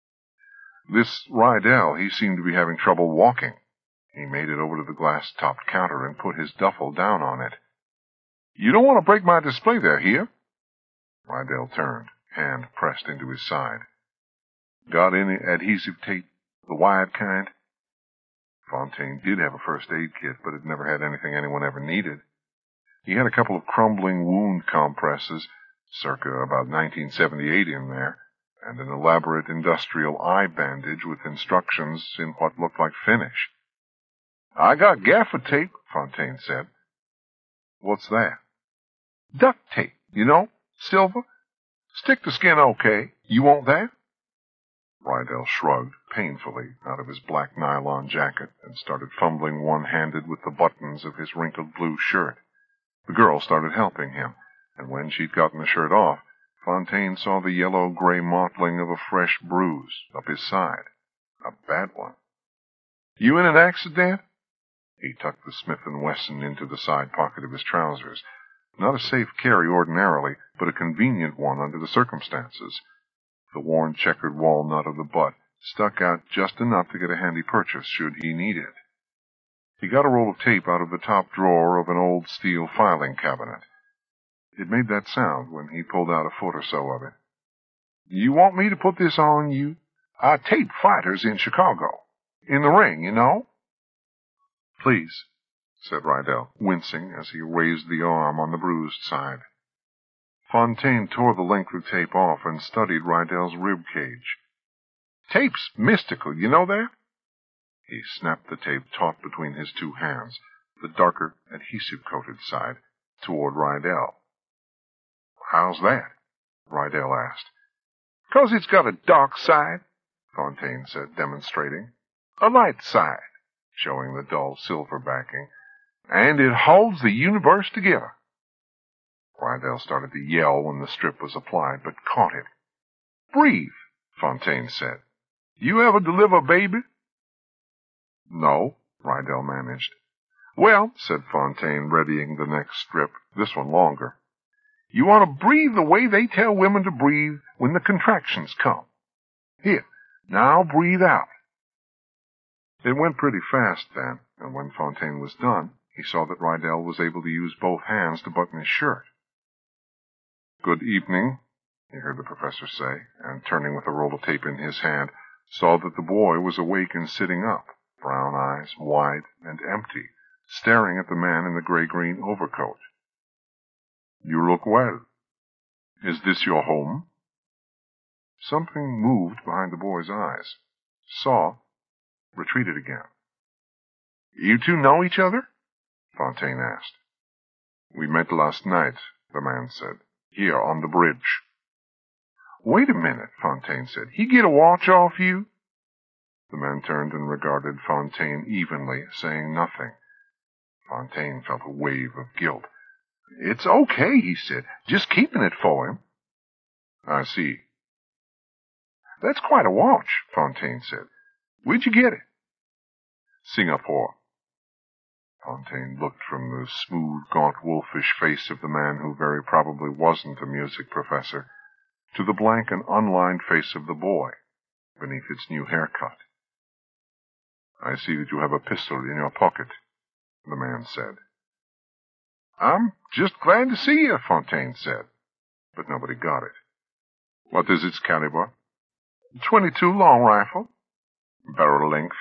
This Rydell, he seemed to be having trouble walking. He made it over to the glass-topped counter and put his duffel down on it. You don't want to break my display there, here? Rydell turned, hand pressed into his side. Got any adhesive tape, the wide kind? Fontaine did have a first aid kit, but it never had anything anyone ever needed. He had a couple of crumbling wound compresses, circa about 1978 in there, and an elaborate industrial eye bandage with instructions in what looked like Finnish. I got gaffer tape, Fontaine said. What's that? Duct tape, you know, silver. Stick to skin okay. You want that? Rydell shrugged painfully out of his black nylon jacket and started fumbling one-handed with the buttons of his wrinkled blue shirt. The girl started helping him, and when she'd gotten the shirt off, Fontaine saw the yellow-gray mottling of a fresh bruise up his side. A bad one. You in an accident? He tucked the Smith & Wesson into the side pocket of his trousers. Not a safe carry ordinarily, but a convenient one under the circumstances. The worn checkered walnut of the butt stuck out just enough to get a handy purchase should he need it. He got a roll of tape out of the top drawer of an old steel filing cabinet. It made that sound when he pulled out a foot or so of it. You want me to put this on you? I taped fighters in Chicago. In the ring, you know? Please, said Rydell, wincing as he raised the arm on the bruised side. Fontaine tore the length of tape off and studied Rydell's rib cage. Tape's mystical, you know that? He snapped the tape taut between his 2 hands, the darker, adhesive-coated side, toward Rydell. How's that? Rydell asked. 'Cause it's got a dark side, Fontaine said, demonstrating. A light side, showing the dull silver backing. And it holds the universe together. Rydell started to yell when the strip was applied, but caught it. Breathe, Fontaine said. You ever deliver a baby? No, Rydell managed. Well, said Fontaine, readying the next strip, this one longer. You want to breathe the way they tell women to breathe when the contractions come. Here, now breathe out. It went pretty fast then, and when Fontaine was done, he saw that Rydell was able to use both hands to button his shirt. Good evening, he heard the professor say, and turning with a roll of tape in his hand, saw that the boy was awake and sitting up, brown eyes wide and empty, staring at the man in the gray-green overcoat. You look well. Is this your home? Something moved behind the boy's eyes. Saw, retreated again. You two know each other? Fontaine asked. We met last night, the man said, here on the bridge. Wait a minute, Fontaine said. He get a watch off you? The man turned and regarded Fontaine evenly, saying nothing. Fontaine felt a wave of guilt. It's okay, he said. Just keeping it for him. I see. That's quite a watch, Fontaine said. Where'd you get it? Singapore. Fontaine looked from the smooth, gaunt, wolfish face of the man who very probably wasn't a music professor to the blank and unlined face of the boy beneath its new haircut. I see that you have a pistol in your pocket, the man said. I'm just glad to see you, Fontaine said, but nobody got it. What is its caliber? 22 long rifle. Barrel length?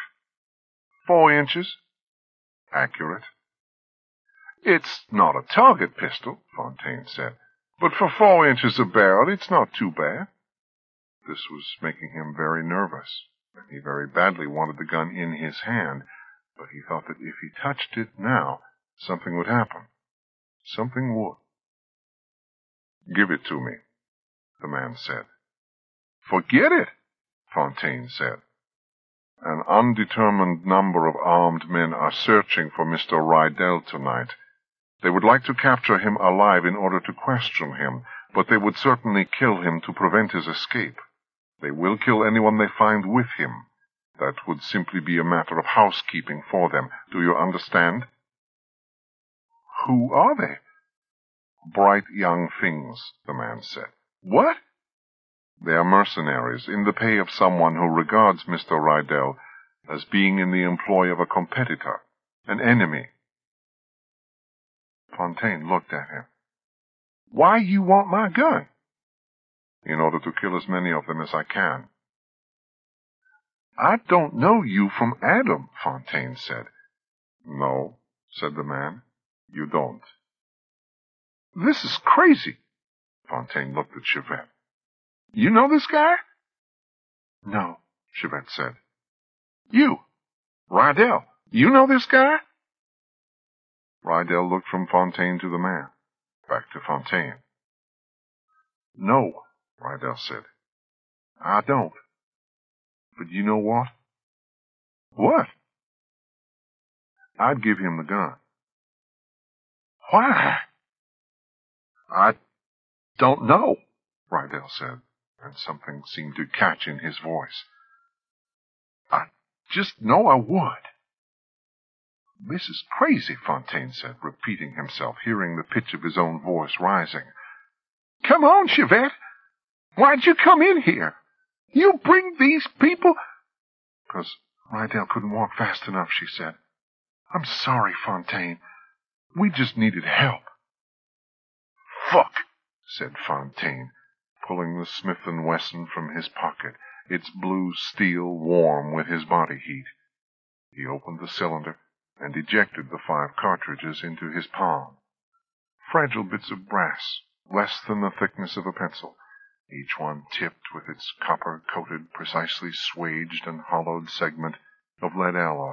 4 inches. Accurate. It's not a target pistol, Fontaine said, but for 4 inches of barrel, it's not too bad. This was making him very nervous, and he very badly wanted the gun in his hand, but he thought that if he touched it now, something would happen. Something would. Give it to me, the man said. Forget it, Fontaine said. An undetermined number of armed men are searching for Mr. Rydell tonight. They would like to capture him alive in order to question him, but they would certainly kill him to prevent his escape. They will kill anyone they find with him. That would simply be a matter of housekeeping for them. Do you understand? Who are they? Bright young things, the man said. What? They are mercenaries in the pay of someone who regards Mr. Rydell as being in the employ of a competitor, an enemy. Fontaine looked at him. Why you want my gun? In order to kill as many of them as I can. I don't know you from Adam, Fontaine said. No, said the man, you don't. This is crazy. Fontaine looked at Chevette. You know this guy? No, Chevette said. You, Rydell, you know this guy? Rydell looked from Fontaine to the man, back to Fontaine. No, Rydell said. I don't. But you know what? What? I'd give him the gun. Why? I don't know, Rydell said, and something seemed to catch in his voice. I just know I would. This is crazy, Fontaine said, repeating himself, hearing the pitch of his own voice rising. Come on, Chevette. Why'd you come in here? You bring these people... 'Cause Rydell couldn't walk fast enough, she said. I'm sorry, Fontaine. We just needed help. Fuck, said Fontaine, pulling the Smith & Wesson from his pocket, its blue steel warm with his body heat. He opened the cylinder and ejected the 5 cartridges into his palm. Fragile bits of brass, less than the thickness of a pencil, each one tipped with its copper-coated, precisely swaged and hollowed segment of lead alloy.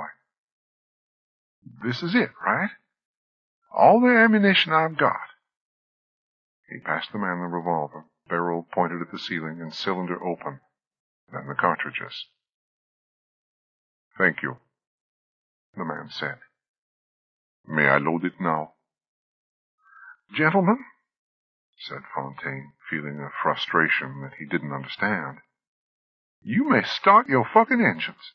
This is it, right? All the ammunition I've got. He passed the man the revolver, barrel pointed at the ceiling and cylinder open, then the cartridges. "Thank you," the man said. "May I load it now?" "Gentlemen," said Fontaine, feeling a frustration that he didn't understand, "you may start your fucking engines."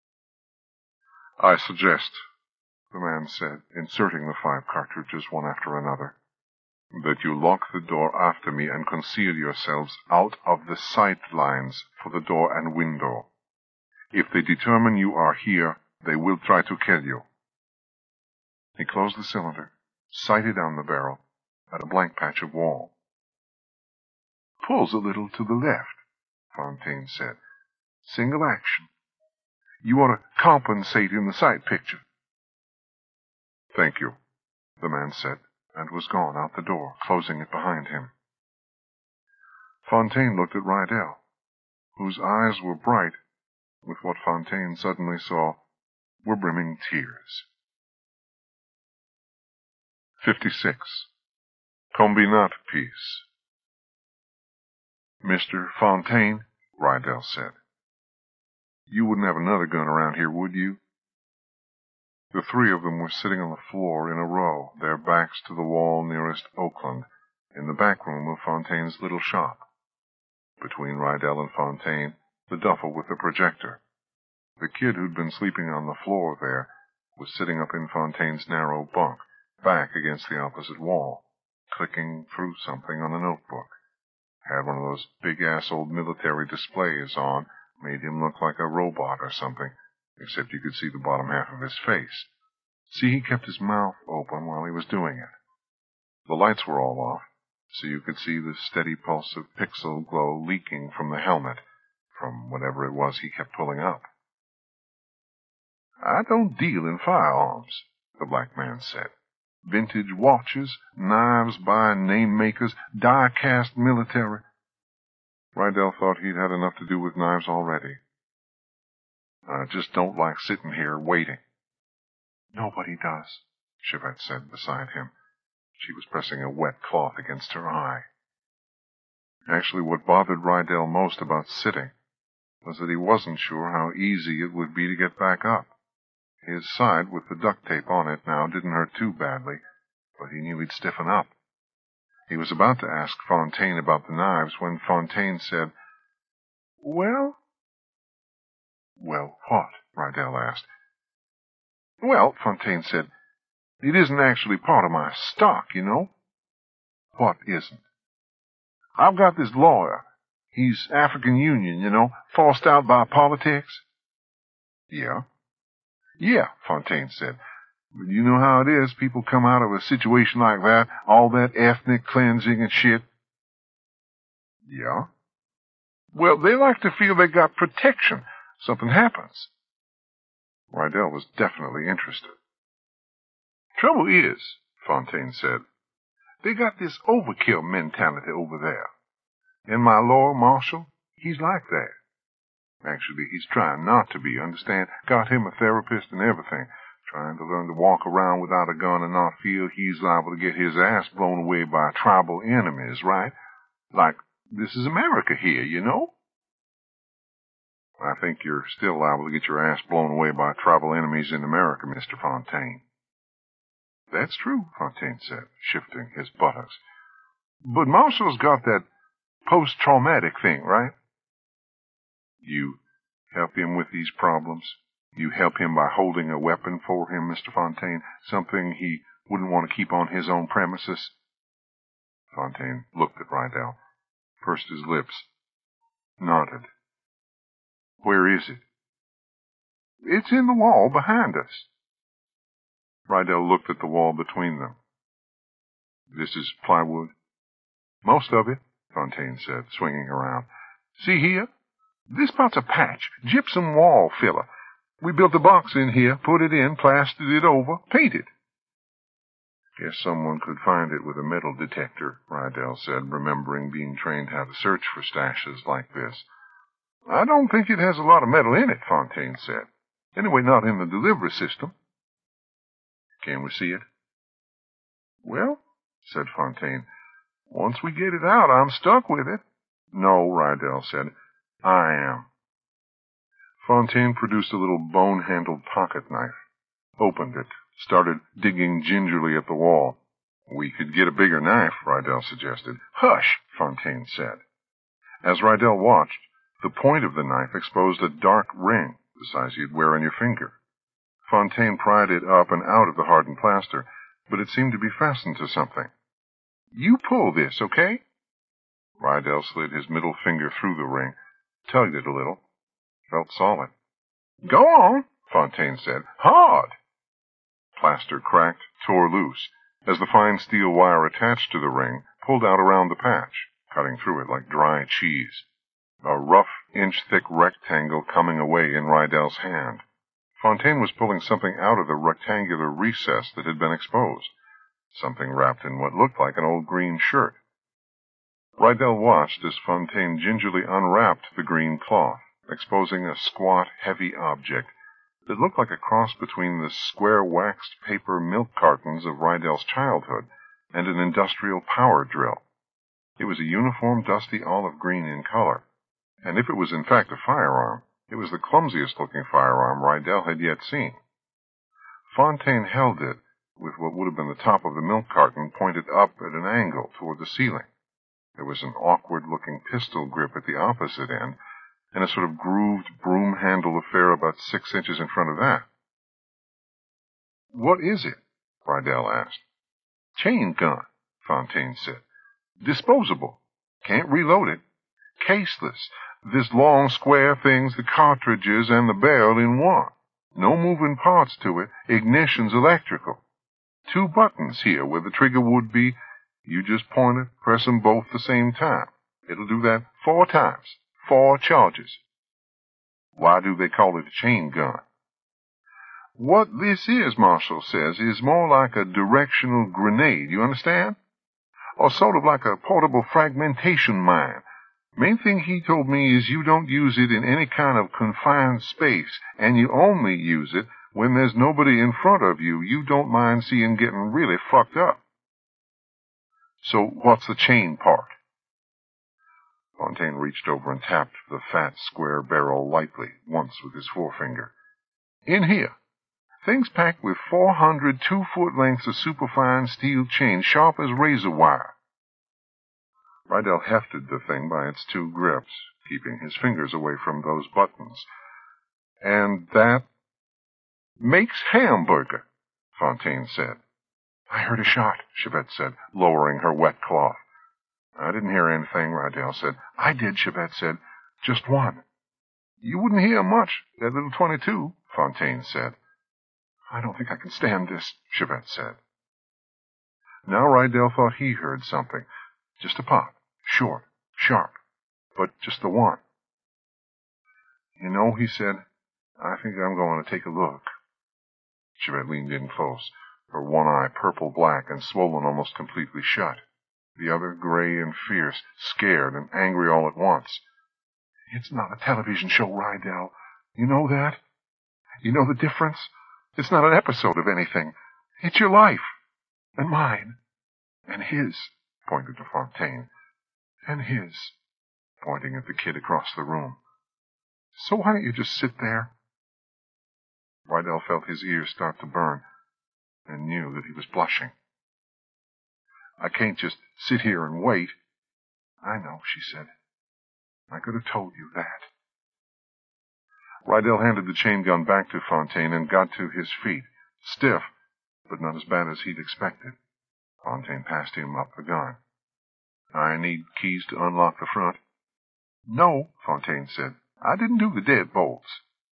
"I suggest," the man said, inserting the 5 cartridges one after another, "that you lock the door after me and conceal yourselves out of the sight lines for the door and window. If they determine you are here, they will try to kill you." He closed the cylinder, sighted down the barrel at a blank patch of wall. "Pulls a little to the left," Fontaine said. "Single action. You ought to compensate in the sight picture." "Thank you," the man said, and was gone out the door, closing it behind him. Fontaine looked at Rydell, whose eyes were bright with what Fontaine suddenly saw were brimming tears. 56. Combinat piece. "Mr. Fontaine," Rydell said, "you wouldn't have another gun around here, would you?" The 3 of them were sitting on the floor in a row, their backs to the wall nearest Oakland, in the back room of Fontaine's little shop. Between Rydell and Fontaine, the duffel with the projector. The kid who'd been sleeping on the floor there was sitting up in Fontaine's narrow bunk, back against the opposite wall, clicking through something on a notebook. Had one of those big-ass old military displays on, made him look like a robot or something, except you could see the bottom half of his face. See, he kept his mouth open while he was doing it. The lights were all off, so you could see the steady pulse of pixel glow leaking from the helmet, from whatever it was he kept pulling up. "I don't deal in firearms," the black man said. "Vintage watches, knives by name-makers, die-cast military." Rydell thought he'd had enough to do with knives already. "I just don't like sitting here waiting." "Nobody does," Chevette said beside him. She was pressing a wet cloth against her eye. Actually, what bothered Rydell most about sitting was that he wasn't sure how easy it would be to get back up. His side with the duct tape on it now didn't hurt too badly, but he knew he'd stiffen up. He was about to ask Fontaine about the knives when Fontaine said, "Well?" "Well, what?" Rydell asked. "Well," Fontaine said, "it isn't actually part of my stock, you know." "What isn't?" "I've got this lawyer. He's African Union, you know, forced out by politics." "Yeah?" "Yeah," Fontaine said. "But you know how it is. People come out of a situation like that, all that ethnic cleansing and shit." "Yeah?" "Well, they like to feel they got protection. Something happens." Rydell was definitely interested. "Trouble is," Fontaine said, "they got this overkill mentality over there. And my lawyer, Marshall, he's like that. Actually, he's trying not to be, understand? Got him a therapist and everything. Trying to learn to walk around without a gun and not feel he's liable to get his ass blown away by tribal enemies, right? Like, this is America here, you know?" "I think you're still liable to get your ass blown away by tribal enemies in America, Mr. Fontaine." "That's true," Fontaine said, shifting his buttocks. "But Marshall's got that post-traumatic thing, right?" "You help him with these problems? You help him by holding a weapon for him, Mr. Fontaine, something he wouldn't want to keep on his own premises?" Fontaine looked at Rydell, pursed his lips, nodded. "Where is it?" "It's in the wall behind us." Rydell looked at the wall between them. "This is plywood?" "Most of it," Fontaine said, swinging around. "See here? This part's a patch, gypsum wall filler. We built a box in here, put it in, plastered it over, painted." "Guess someone could find it with a metal detector," Rydell said, remembering being trained how to search for stashes like this. "I don't think it has a lot of metal in it," Fontaine said. "Anyway, not in the delivery system." "Can we see it?" "Well," said Fontaine, Once we get it out, I'm stuck with it. No, Rydell said. I am. Fontaine produced a little bone-handled pocket knife, opened it, started digging gingerly at the wall. We could get a bigger knife, Rydell suggested. Hush, Fontaine said. As Rydell watched, the point of the knife exposed a dark ring, the size you'd wear on your finger. Fontaine pried it up and out of the hardened plaster, but it seemed to be fastened to something. You pull this, okay? Rydell slid his middle finger through the ring, tugged it a little. Felt solid. Go on, Fontaine said. Hard. Plaster cracked, tore loose, as the fine steel wire attached to the ring pulled out around the patch, cutting through it like dry cheese. A rough, inch-thick rectangle coming away in Rydell's hand. Fontaine was pulling something out of the rectangular recess that had been exposed, something wrapped in what looked like an old green shirt. Rydell watched as Fontaine gingerly unwrapped the green cloth, exposing a squat, heavy object that looked like a cross between the square waxed paper milk cartons of Rydell's childhood and an industrial power drill. It was a uniform dusty olive green in color, and if it was in fact a firearm, it was the clumsiest-looking firearm Rydell had yet seen. Fontaine held it with what would have been the top of the milk carton pointed up at an angle toward the ceiling. There was an awkward-looking pistol grip at the opposite end, and a sort of grooved broom-handle affair about 6 inches in front of that. What is it? Rydell asked. Chain gun, Fontaine said. Disposable. Can't reload it. Caseless. This long square thing's the cartridges and the barrel in one. No moving parts to it. Ignition's electrical. 2 buttons here where the trigger would be. You just point it, press them both the same time. It'll do that 4 times. 4 charges. Why do they call it a chain gun? What this is, Marshall says, is more like a directional grenade, you understand? Or sort of like a portable fragmentation mine. Main thing he told me is you don't use it in any kind of confined space, and you only use it when there's nobody in front of you don't mind seeing getting really fucked up. So what's the chain part? Fontaine reached over and tapped the fat, square barrel lightly, once with his forefinger. In here. Thing's packed with 400 2-foot lengths of superfine steel chain, sharp as razor wire. Rydell hefted the thing by its 2 grips, keeping his fingers away from those buttons. And that makes hamburger, Fontaine said. I heard a shot, Chevette said, lowering her wet cloth. I didn't hear anything, Rydell said. I did, Chevette said. Just one. You wouldn't hear much, that little .22, Fontaine said. I don't think I can stand this, Chevette said. Now Rydell thought he heard something. Just a pop. Short. Sharp. But just the one. You know, he said, I think I'm going to take a look. Chevette leaned in close, her one eye purple-black and swollen almost completely shut. The other gray and fierce, scared and angry all at once. It's not a television show, Rydell. You know that? You know the difference? It's not an episode of anything. It's your life. And mine. And his, pointed to Fontaine. And his, pointing at the kid across the room. So why don't you just sit there? Rydell felt his ears start to burn, and knew that he was blushing. I can't just sit here and wait. I know, she said. I could have told you that. Rydell handed the chain gun back to Fontaine and got to his feet, stiff, but not as bad as he'd expected. Fontaine passed him up the gun. I need keys to unlock the front. No, Fontaine said. I didn't do the deadbolts.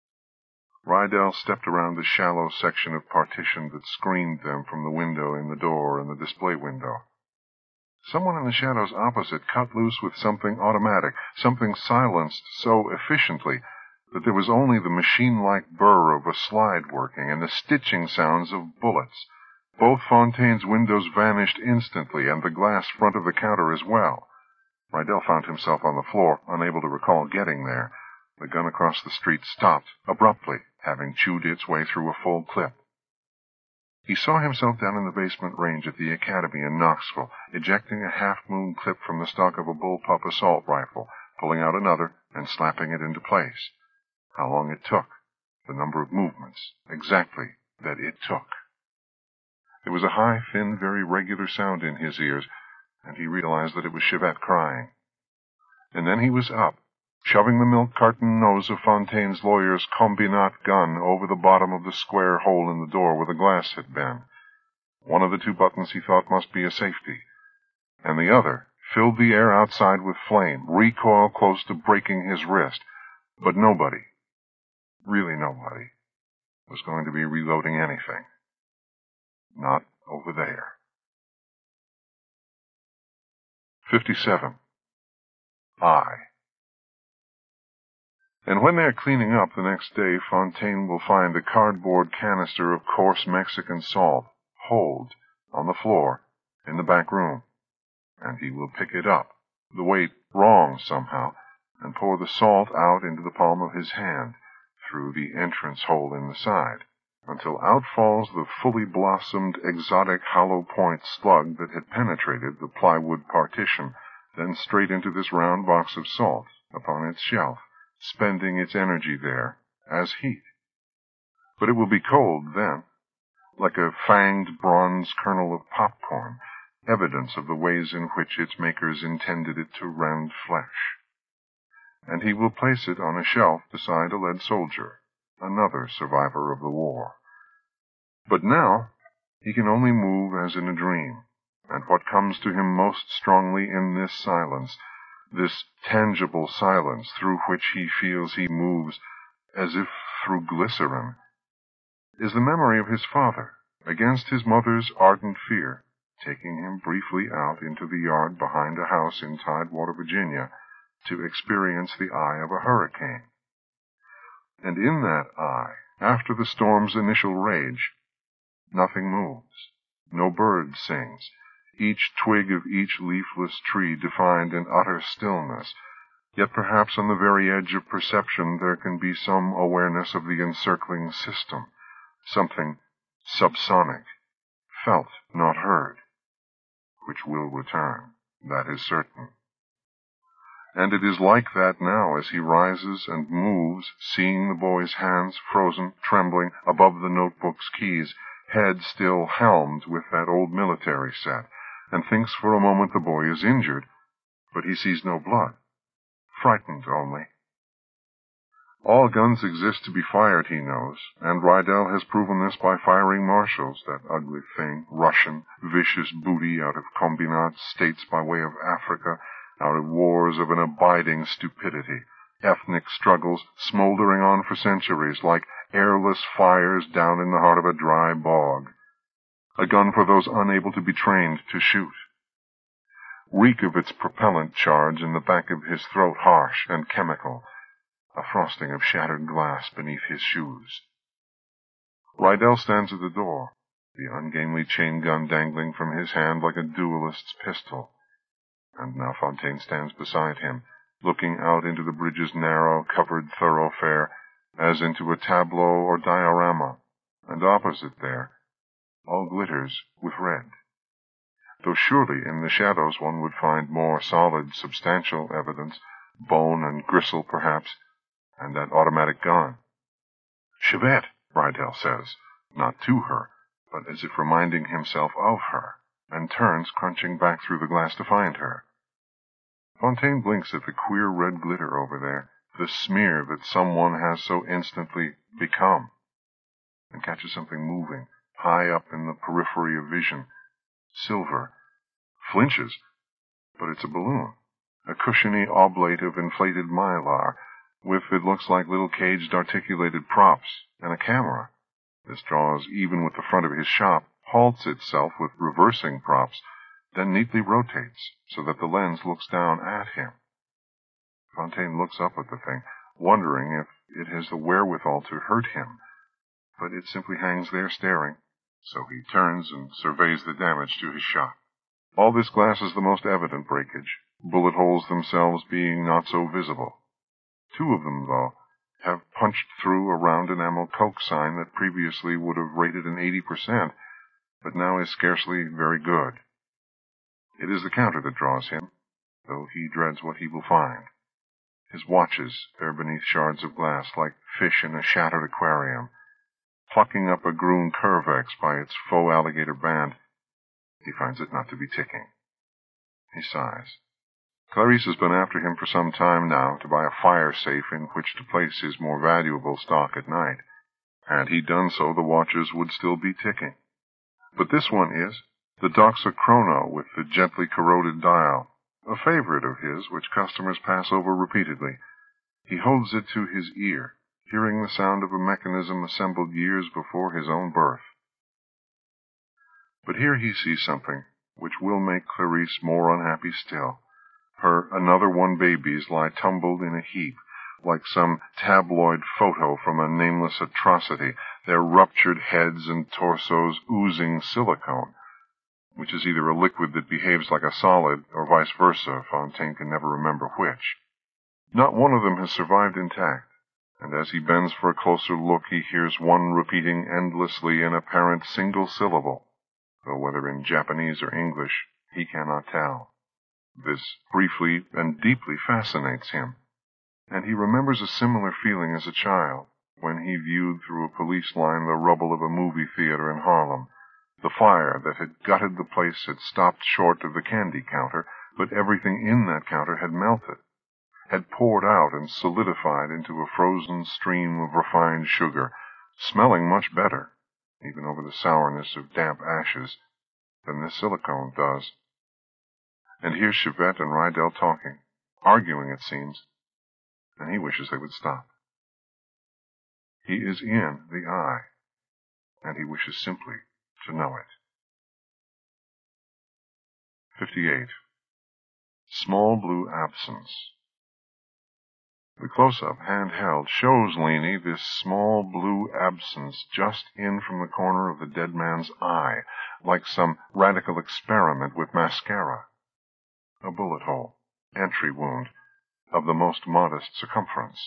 Rydell stepped around the shallow section of partition that screened them from the window in the door and the display window. Someone in the shadows opposite cut loose with something automatic, something silenced so efficiently that there was only the machine-like burr of a slide working and the stitching sounds of bullets. Both Fontaine's windows vanished instantly, and the glass front of the counter as well. Rydell found himself on the floor, unable to recall getting there. The gun across the street stopped, abruptly, having chewed its way through a full clip. He saw himself down in the basement range at the academy in Knoxville, ejecting a half-moon clip from the stock of a bullpup assault rifle, pulling out another, and slapping it into place. How long it took, the number of movements, exactly, that it took. There was a high, thin, very regular sound in his ears, and he realized that it was Chivette crying. And then he was up, shoving the milk carton nose of Fontaine's lawyer's combinat gun over the bottom of the square hole in the door where the glass had been. One of the two buttons he thought must be a safety, and the other filled the air outside with flame, recoil close to breaking his wrist. But nobody, really nobody, was going to be reloading anything. Not over there. 57. And when they're cleaning up the next day, Fontaine will find a cardboard canister of coarse Mexican salt, holed, on the floor, in the back room, and he will pick it up, the weight wrong somehow, and pour the salt out into the palm of his hand, through the entrance hole in the side, until out falls the fully blossomed, exotic hollow-point slug that had penetrated the plywood partition, then straight into this round box of salt upon its shelf, spending its energy there as heat. But it will be cold then, like a fanged bronze kernel of popcorn, evidence of the ways in which its makers intended it to rend flesh. And he will place it on a shelf beside a lead soldier, another survivor of the war. But now he can only move as in a dream, and what comes to him most strongly in this silence, this tangible silence through which he feels he moves as if through glycerin, is the memory of his father, against his mother's ardent fear, taking him briefly out into the yard behind a house in Tidewater, Virginia, to experience the eye of a hurricane. And in that eye, after the storm's initial rage, nothing moves, no bird sings, each twig of each leafless tree defined in utter stillness, yet perhaps on the very edge of perception there can be some awareness of the encircling system, something subsonic, felt, not heard, which will return, that is certain. And it is like that now as he rises and moves, seeing the boy's hands frozen, trembling, above the notebook's keys, head still helmed with that old military set, and thinks for a moment the boy is injured, but he sees no blood, frightened only. All guns exist to be fired, he knows, and Rydell has proven this by firing marshals, that ugly thing, Russian, vicious booty out of combinat states by way of Africa, out of wars of an abiding stupidity, ethnic struggles smoldering on for centuries like airless fires down in the heart of a dry bog. A gun for those unable to be trained to shoot. Reek of its propellant charge in the back of his throat, harsh and chemical, a frosting of shattered glass beneath his shoes. Rydell stands at the door, the ungainly chain gun dangling from his hand like a duelist's pistol. And now Fontaine stands beside him, looking out into the bridge's narrow, covered thoroughfare, as into a tableau or diorama, and opposite there, all glitters with red. Though surely in the shadows one would find more solid, substantial evidence, bone and gristle perhaps, and that automatic gun. "Chivette," Rydell says, not to her, but as if reminding himself of her, and turns, crunching back through the glass to find her. Fontaine blinks at the queer red glitter over there, the smear that someone has so instantly become, and catches something moving, high up in the periphery of vision. Silver. Flinches, but it's a balloon, a cushiony oblate of inflated mylar, with, it looks like, little caged articulated props, and a camera. This draws even with the front of his shop, halts itself with reversing props, then neatly rotates, so that the lens looks down at him. Fontaine looks up at the thing, wondering if it has the wherewithal to hurt him, but it simply hangs there staring, so he turns and surveys the damage to his shop. All this glass is the most evident breakage, bullet holes themselves being not so visible. Two of them, though, have punched through a round enamel Coke sign that previously would have rated an 80%, but now is scarcely very good. It is the counter that draws him, though he dreads what he will find. His watches there beneath shards of glass, like fish in a shattered aquarium. Plucking up a Grun Curvex by its faux alligator band, he finds it not to be ticking. He sighs. Clarice has been after him for some time now to buy a fire safe in which to place his more valuable stock at night. Had he done so, the watches would still be ticking. But this one is the Doxachrono with the gently corroded dial, a favorite of his which customers pass over repeatedly. He holds it to his ear, hearing the sound of a mechanism assembled years before his own birth. But here he sees something which will make Clarice more unhappy still. Her another one babies lie tumbled in a heap, like some tabloid photo from a nameless atrocity, their ruptured heads and torsos oozing silicone, which is either a liquid that behaves like a solid, or vice versa. Fontaine can never remember which. Not one of them has survived intact, and as he bends for a closer look, he hears one repeating endlessly an apparent single syllable, though whether in Japanese or English, he cannot tell. This briefly and deeply fascinates him, and he remembers a similar feeling as a child, when he viewed through a police line the rubble of a movie theater in Harlem. The fire that had gutted the place had stopped short of the candy counter, but everything in that counter had melted, had poured out and solidified into a frozen stream of refined sugar, smelling much better, even over the sourness of damp ashes, than this silicone does. And here's Chevette and Rydell talking, arguing, it seems, and he wishes they would stop. He is in the eye, and he wishes simply to know it. 58. Small blue absence. The close-up, hand-held, shows Leaney this small blue absence just in from the corner of the dead man's eye, like some radical experiment with mascara. A bullet hole, entry wound, of the most modest circumference.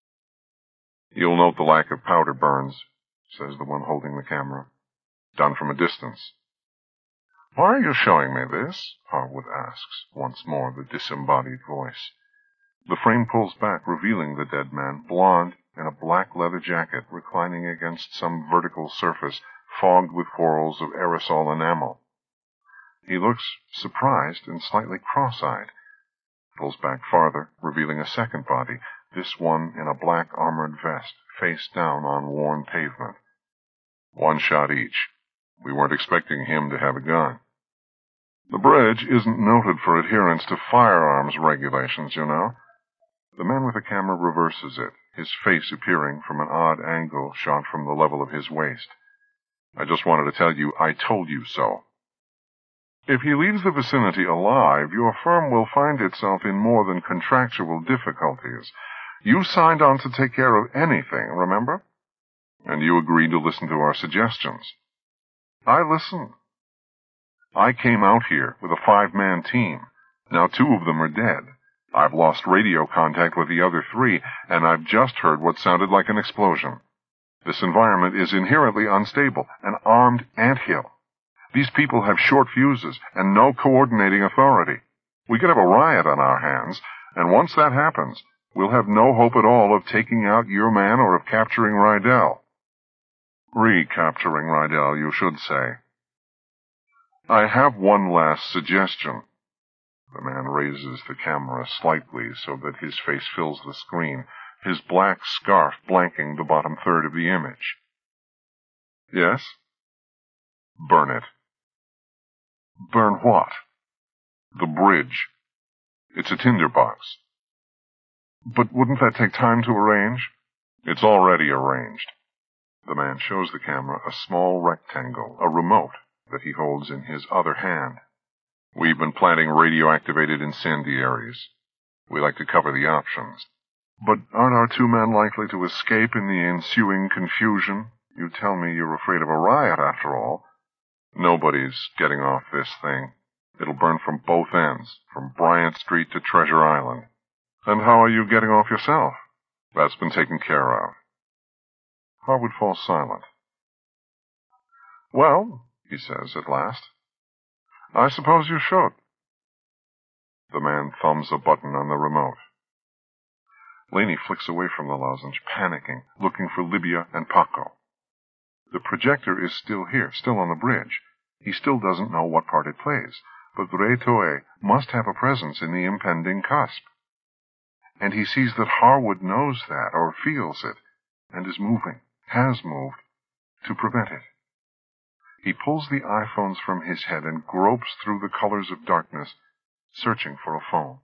You'll note the lack of powder burns, says the one holding the camera. Done from a distance. Why are you showing me this? Harwood asks, once more the disembodied voice. The frame pulls back, revealing the dead man, blond, in a black leather jacket, reclining against some vertical surface fogged with whorls of aerosol enamel. He looks surprised and slightly cross-eyed. Pulls back farther, revealing a second body, this one in a black armored vest, face down on worn pavement. One shot each. We weren't expecting him to have a gun. The bridge isn't noted for adherence to firearms regulations, you know. The man with the camera reverses it, his face appearing from an odd angle shot from the level of his waist. I just wanted to tell you I told you so. If he leaves the vicinity alive, your firm will find itself in more than contractual difficulties. You signed on to take care of anything, remember? And you agreed to listen to our suggestions. I listened. I came out here with a 5-man team. Now 2 of them are dead. I've lost radio contact with the other 3, and I've just heard what sounded like an explosion. This environment is inherently unstable, an armed anthill. These people have short fuses and no coordinating authority. We could have a riot on our hands, and once that happens, we'll have no hope at all of taking out your man or of capturing Rydell. Recapturing Rydell, you should say. I have one last suggestion. The man raises the camera slightly so that his face fills the screen, his black scarf blanking the bottom third of the image. Yes? Burn it. Burn what? The bridge. It's a tinderbox. But wouldn't that take time to arrange? It's already arranged. The man shows the camera a small rectangle, a remote, that he holds in his other hand. We've been planting radio-activated incendiaries. We like to cover the options. But aren't our 2 men likely to escape in the ensuing confusion? You tell me you're afraid of a riot, after all. Nobody's getting off this thing. It'll burn from both ends, from Bryant Street to Treasure Island. And how are you getting off yourself? That's been taken care of. Harwood falls silent. Well, he says at last. I suppose you should. The man thumbs a button on the remote. Laney flicks away from the lozenge, panicking, looking for Libya and Paco. The projector is still here, still on the bridge. He still doesn't know what part it plays, but Retoe must have a presence in the impending cusp. And he sees that Harwood knows that, or feels it, and is moving, has moved, to prevent it. He pulls the iPhones from his head and gropes through the colors of darkness, searching for a phone.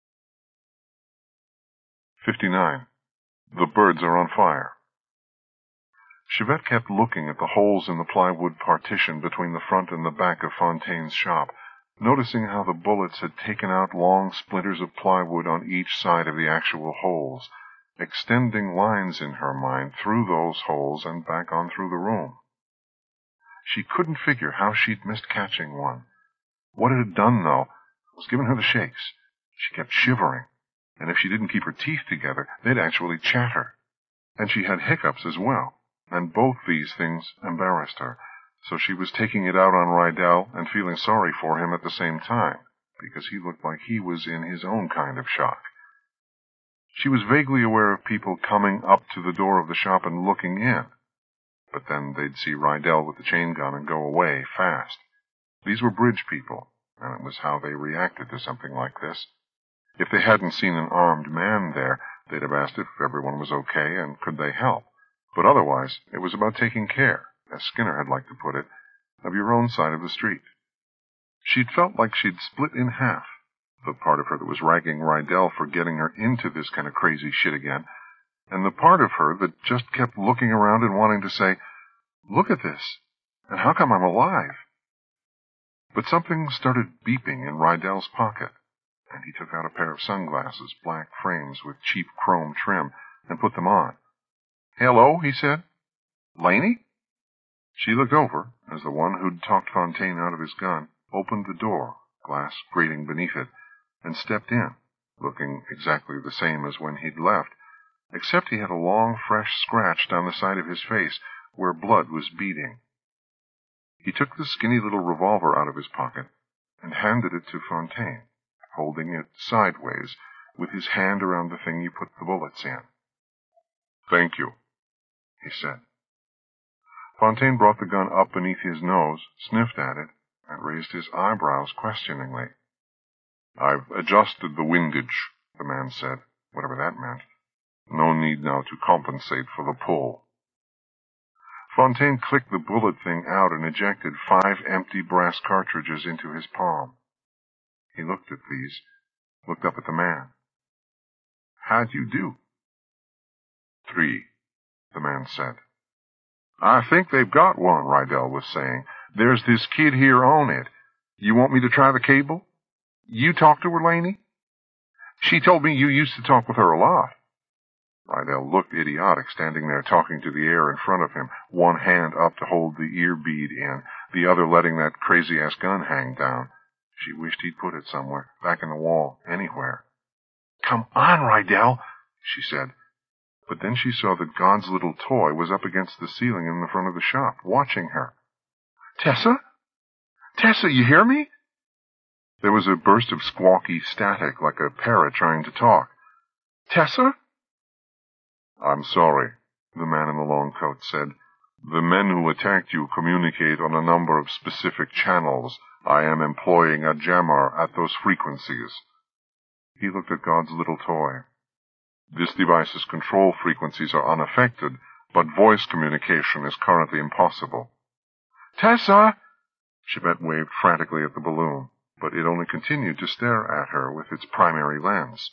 59. The birds are on fire. Chivette kept looking at the holes in the plywood partition between the front and the back of Fontaine's shop, noticing how the bullets had taken out long splinters of plywood on each side of the actual holes, extending lines in her mind through those holes and back on through the room. She couldn't figure how she'd missed catching one. What it had done, though, was given her the shakes. She kept shivering, and if she didn't keep her teeth together, they'd actually chatter. And she had hiccups as well, and both these things embarrassed her, so she was taking it out on Rydell and feeling sorry for him at the same time, because he looked like he was in his own kind of shock. She was vaguely aware of people coming up to the door of the shop and looking in, but then they'd see Rydell with the chain gun and go away fast. These were bridge people, and it was how they reacted to something like this. If they hadn't seen an armed man there, they'd have asked if everyone was okay and could they help. But otherwise, it was about taking care, as Skinner had liked to put it, of your own side of the street. She'd felt like she'd split in half, the part of her that was ragging Rydell for getting her into this kind of crazy shit again, and the part of her that just kept looking around and wanting to say, look at this, and how come I'm alive? But something started beeping in Rydell's pocket, and he took out a pair of sunglasses, black frames with cheap chrome trim, and put them on. Hello, he said. Laney? She looked over as the one who'd talked Fontaine out of his gun opened the door, glass grating beneath it, and stepped in, looking exactly the same as when he'd left, except he had a long, fresh scratch down the side of his face where blood was beading. He took the skinny little revolver out of his pocket and handed it to Fontaine, holding it sideways with his hand around the thing you put the bullets in. Thank you, he said. Fontaine brought the gun up beneath his nose, sniffed at it, and raised his eyebrows questioningly. I've adjusted the windage, the man said, whatever that meant. No need now to compensate for the pull. Fontaine clicked the bullet thing out and ejected 5 empty brass cartridges into his palm. He looked at these, looked up at the man. How'd you do? 3, the man said. I think they've got one, Rydell was saying. There's this kid here on it. You want me to try the cable? You talk to her, Laney? She told me you used to talk with her a lot. Rydell looked idiotic, standing there talking to the air in front of him, one hand up to hold the ear bead in, the other letting that crazy-ass gun hang down. She wished he'd put it somewhere, back in the wall, anywhere. Come on, Rydell, she said. But then she saw that God's little toy was up against the ceiling in the front of the shop, watching her. Tessa? Tessa, you hear me? There was a burst of squawky static, like a parrot trying to talk. Tessa? I'm sorry, the man in the long coat said. The men who attacked you communicate on a number of specific channels. I am employing a jammer at those frequencies. He looked at God's little toy. This device's control frequencies are unaffected, but voice communication is currently impossible. Tessa! Chivette waved frantically at the balloon, but it only continued to stare at her with its primary lens.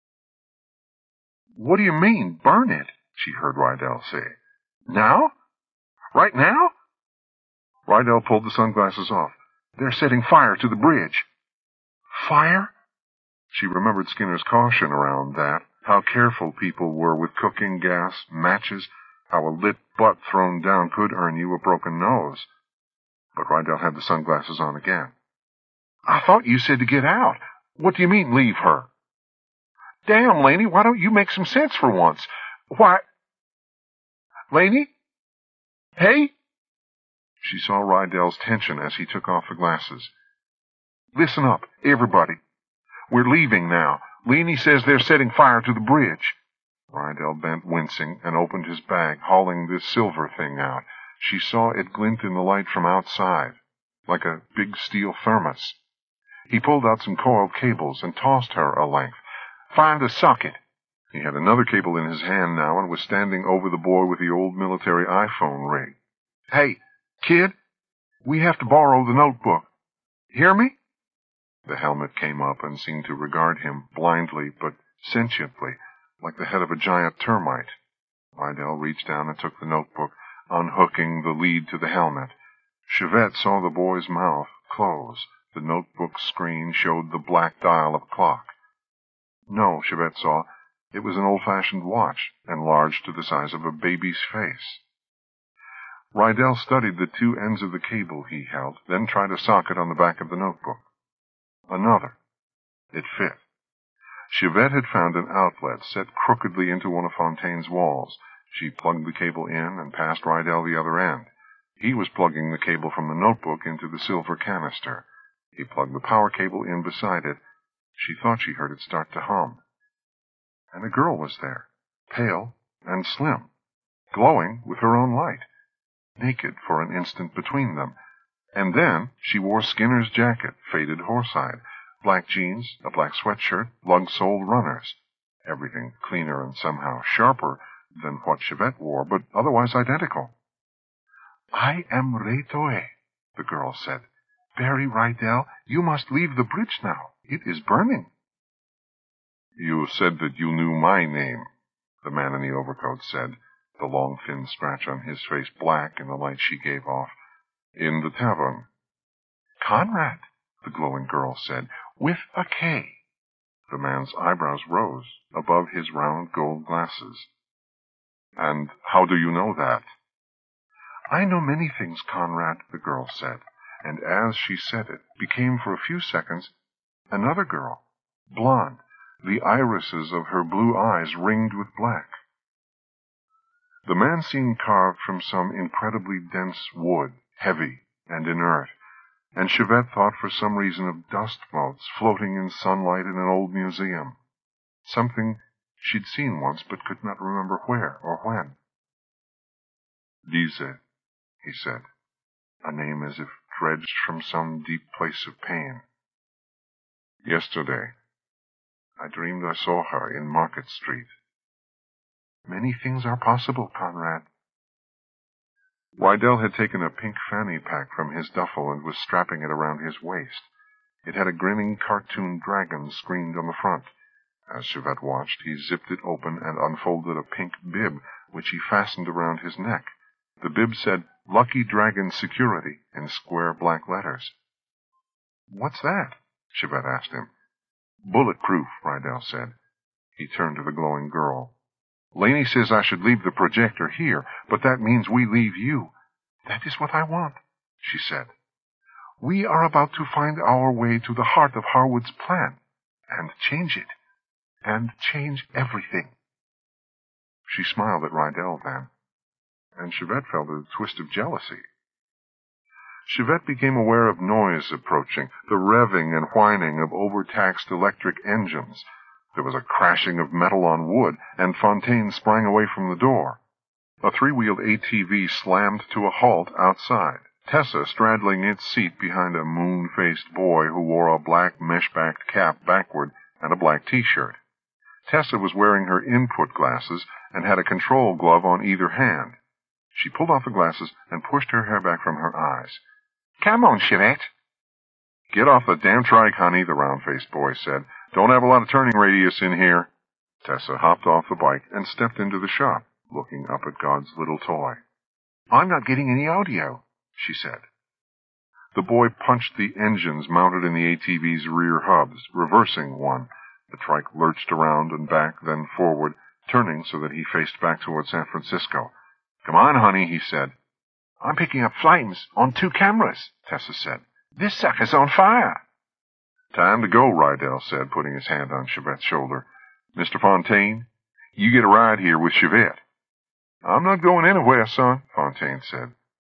What do you mean, burn it? She heard Rydell say. Now? Right now? Rydell pulled the sunglasses off. They're setting fire to the bridge. Fire? She remembered Skinner's caution around that, how careful people were with cooking gas, matches, how a lit butt thrown down could earn you a broken nose. But Rydell had the sunglasses on again. I thought you said to get out. What do you mean, leave her? Damn, Laney, why don't you make some sense for once? Why... Laney? Hey? She saw Rydell's tension as he took off the glasses. "Listen up, everybody. We're leaving now. Laney says they're setting fire to the bridge." Rydell bent, wincing, and opened his bag, hauling this silver thing out. She saw it glint in the light from outside, like a big steel thermos. He pulled out some coiled cables and tossed her a length. "Find a socket." He had another cable in his hand now and was standing over the boy with the old military iPhone rig. "Hey, kid, we have to borrow the notebook. Hear me?" The helmet came up and seemed to regard him blindly but sentiently, like the head of a giant termite. Rydell reached down and took the notebook, unhooking the lead to the helmet. Chevette saw the boy's mouth close. The notebook screen showed the black dial of a clock. No, Chevette saw, it was an old-fashioned watch, enlarged to the size of a baby's face. Rydell studied the two ends of the cable he held, then tried a socket on the back of the notebook. Another. It fit. Chevette had found an outlet set crookedly into one of Fontaine's walls. She plugged the cable in and passed Rydell the other end. He was plugging the cable from the notebook into the silver canister. He plugged the power cable in beside it. She thought she heard it start to hum. And a girl was there, pale and slim, glowing with her own light, naked for an instant between them. And then she wore Skinner's jacket, faded horsehide, black jeans, a black sweatshirt, lug-soled runners. Everything cleaner and somehow sharper than what Chevette wore, but otherwise identical. "I am Retoe," the girl said. "Barry Rydell, you must leave the bridge now. It is burning." "You said that you knew my name," the man in the overcoat said, the long thin scratch on his face black in the light she gave off. "In the tavern." "Conrad," the glowing girl said, "with a K." The man's eyebrows rose above his round gold glasses. "And how do you know that?" "I know many things, Conrad," the girl said, and as she said it, became for a few seconds another girl, blonde, the irises of her blue eyes ringed with black. The man seemed carved from some incredibly dense wood, heavy and inert, and Chevette thought for some reason of dust motes floating in sunlight in an old museum. Something she'd seen once but could not remember where or when. "Lise," he said, a name as if dredged from some deep place of pain. "Yesterday, I dreamed I saw her in Market Street." "Many things are possible, Conrad." Rydell had taken a pink fanny pack from his duffel and was strapping it around his waist. It had a grinning cartoon dragon screened on the front. As Chevette watched, he zipped it open and unfolded a pink bib, which he fastened around his neck. The bib said, "Lucky Dragon Security," in square black letters. "What's that?" Chevette asked him. "Bulletproof," Rydell said. He turned to the glowing girl. "Laney says I should leave the projector here, but that means we leave you." "That is what I want," she said. "We are about to find our way to the heart of Harwood's plan, and change it, and change everything." She smiled at Rydell then, and Chevette felt a twist of jealousy. Chevette became aware of noise approaching, the revving and whining of overtaxed electric engines. There was a crashing of metal on wood, and Fontaine sprang away from the door. A three-wheeled ATV slammed to a halt outside, Tessa straddling its seat behind a moon-faced boy who wore a black mesh-backed cap backward and a black T-shirt. Tessa was wearing her input glasses and had a control glove on either hand. She pulled off the glasses and pushed her hair back from her eyes. "Come on, Chevette." "Get off the damn trike, honey," the round-faced boy said. "Don't have a lot of turning radius in here." Tessa hopped off the bike and stepped into the shop, looking up at God's little toy. "I'm not getting any audio," she said. The boy punched the engines mounted in the ATV's rear hubs, reversing one. The trike lurched around and back, then forward, turning so that he faced back toward San Francisco. "Come on, honey," he said. "I'm picking up flames on 2 cameras, Tessa said. "This sucker's on fire." "Time to go," Rydell said, putting his hand on Chevette's shoulder. "Mr. Fontaine, you get a ride here with Chevette." "I'm not going anywhere, son," Fontaine said.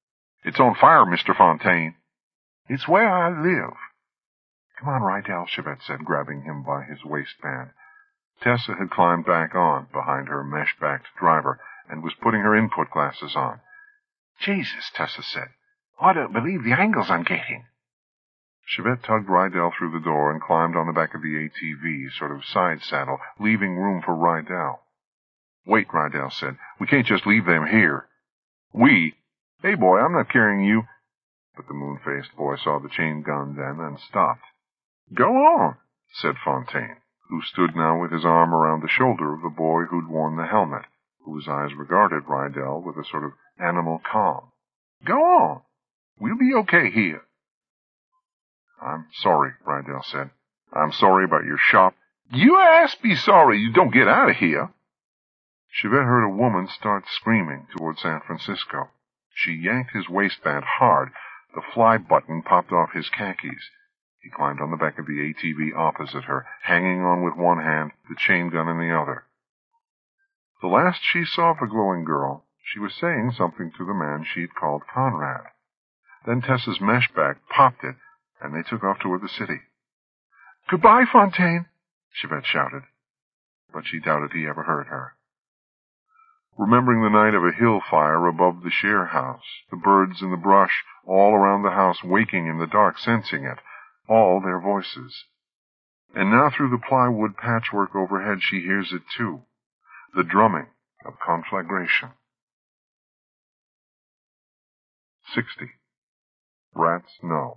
It's on fire, Mr. Fontaine. It's where I live. Come on, Rydell, Chevette said, grabbing him by his waistband. Tessa had climbed back on behind her mesh-backed driver and was putting her input glasses on. Jesus, Tessa said. I don't believe the angles I'm getting. Chevette tugged Rydell through the door and climbed on the back of the ATV, sort of side saddle, leaving room for Rydell. Wait, Rydell said. We can't just leave them here. We? Hey, boy, I'm not carrying you. But the moon-faced boy saw the chain gun then and stopped. Go on, said Fontaine, who stood now with his arm around the shoulder of the boy who'd worn the helmet, whose eyes regarded Rydell with a sort of animal calm. Go on. We'll be okay here. I'm sorry, Rydell said. I'm sorry about your shop. You ass be sorry you don't get out of here. Chevette heard a woman start screaming toward San Francisco. She yanked his waistband hard. The fly button popped off his khakis. He climbed on the back of the ATV opposite her, hanging on with one hand, the chain gun in the other. The last she saw of the glowing girl, she was saying something to the man she'd called Conrad. Then Tessa's mesh bag popped it, and they took off toward the city. Goodbye, Fontaine, Chevette shouted, but she doubted he ever heard her. Remembering the night of a hill fire above the share house, the birds in the brush all around the house waking in the dark, sensing it, all their voices. And now through the plywood patchwork overhead she hears it too, the drumming of conflagration. 60. Rats know.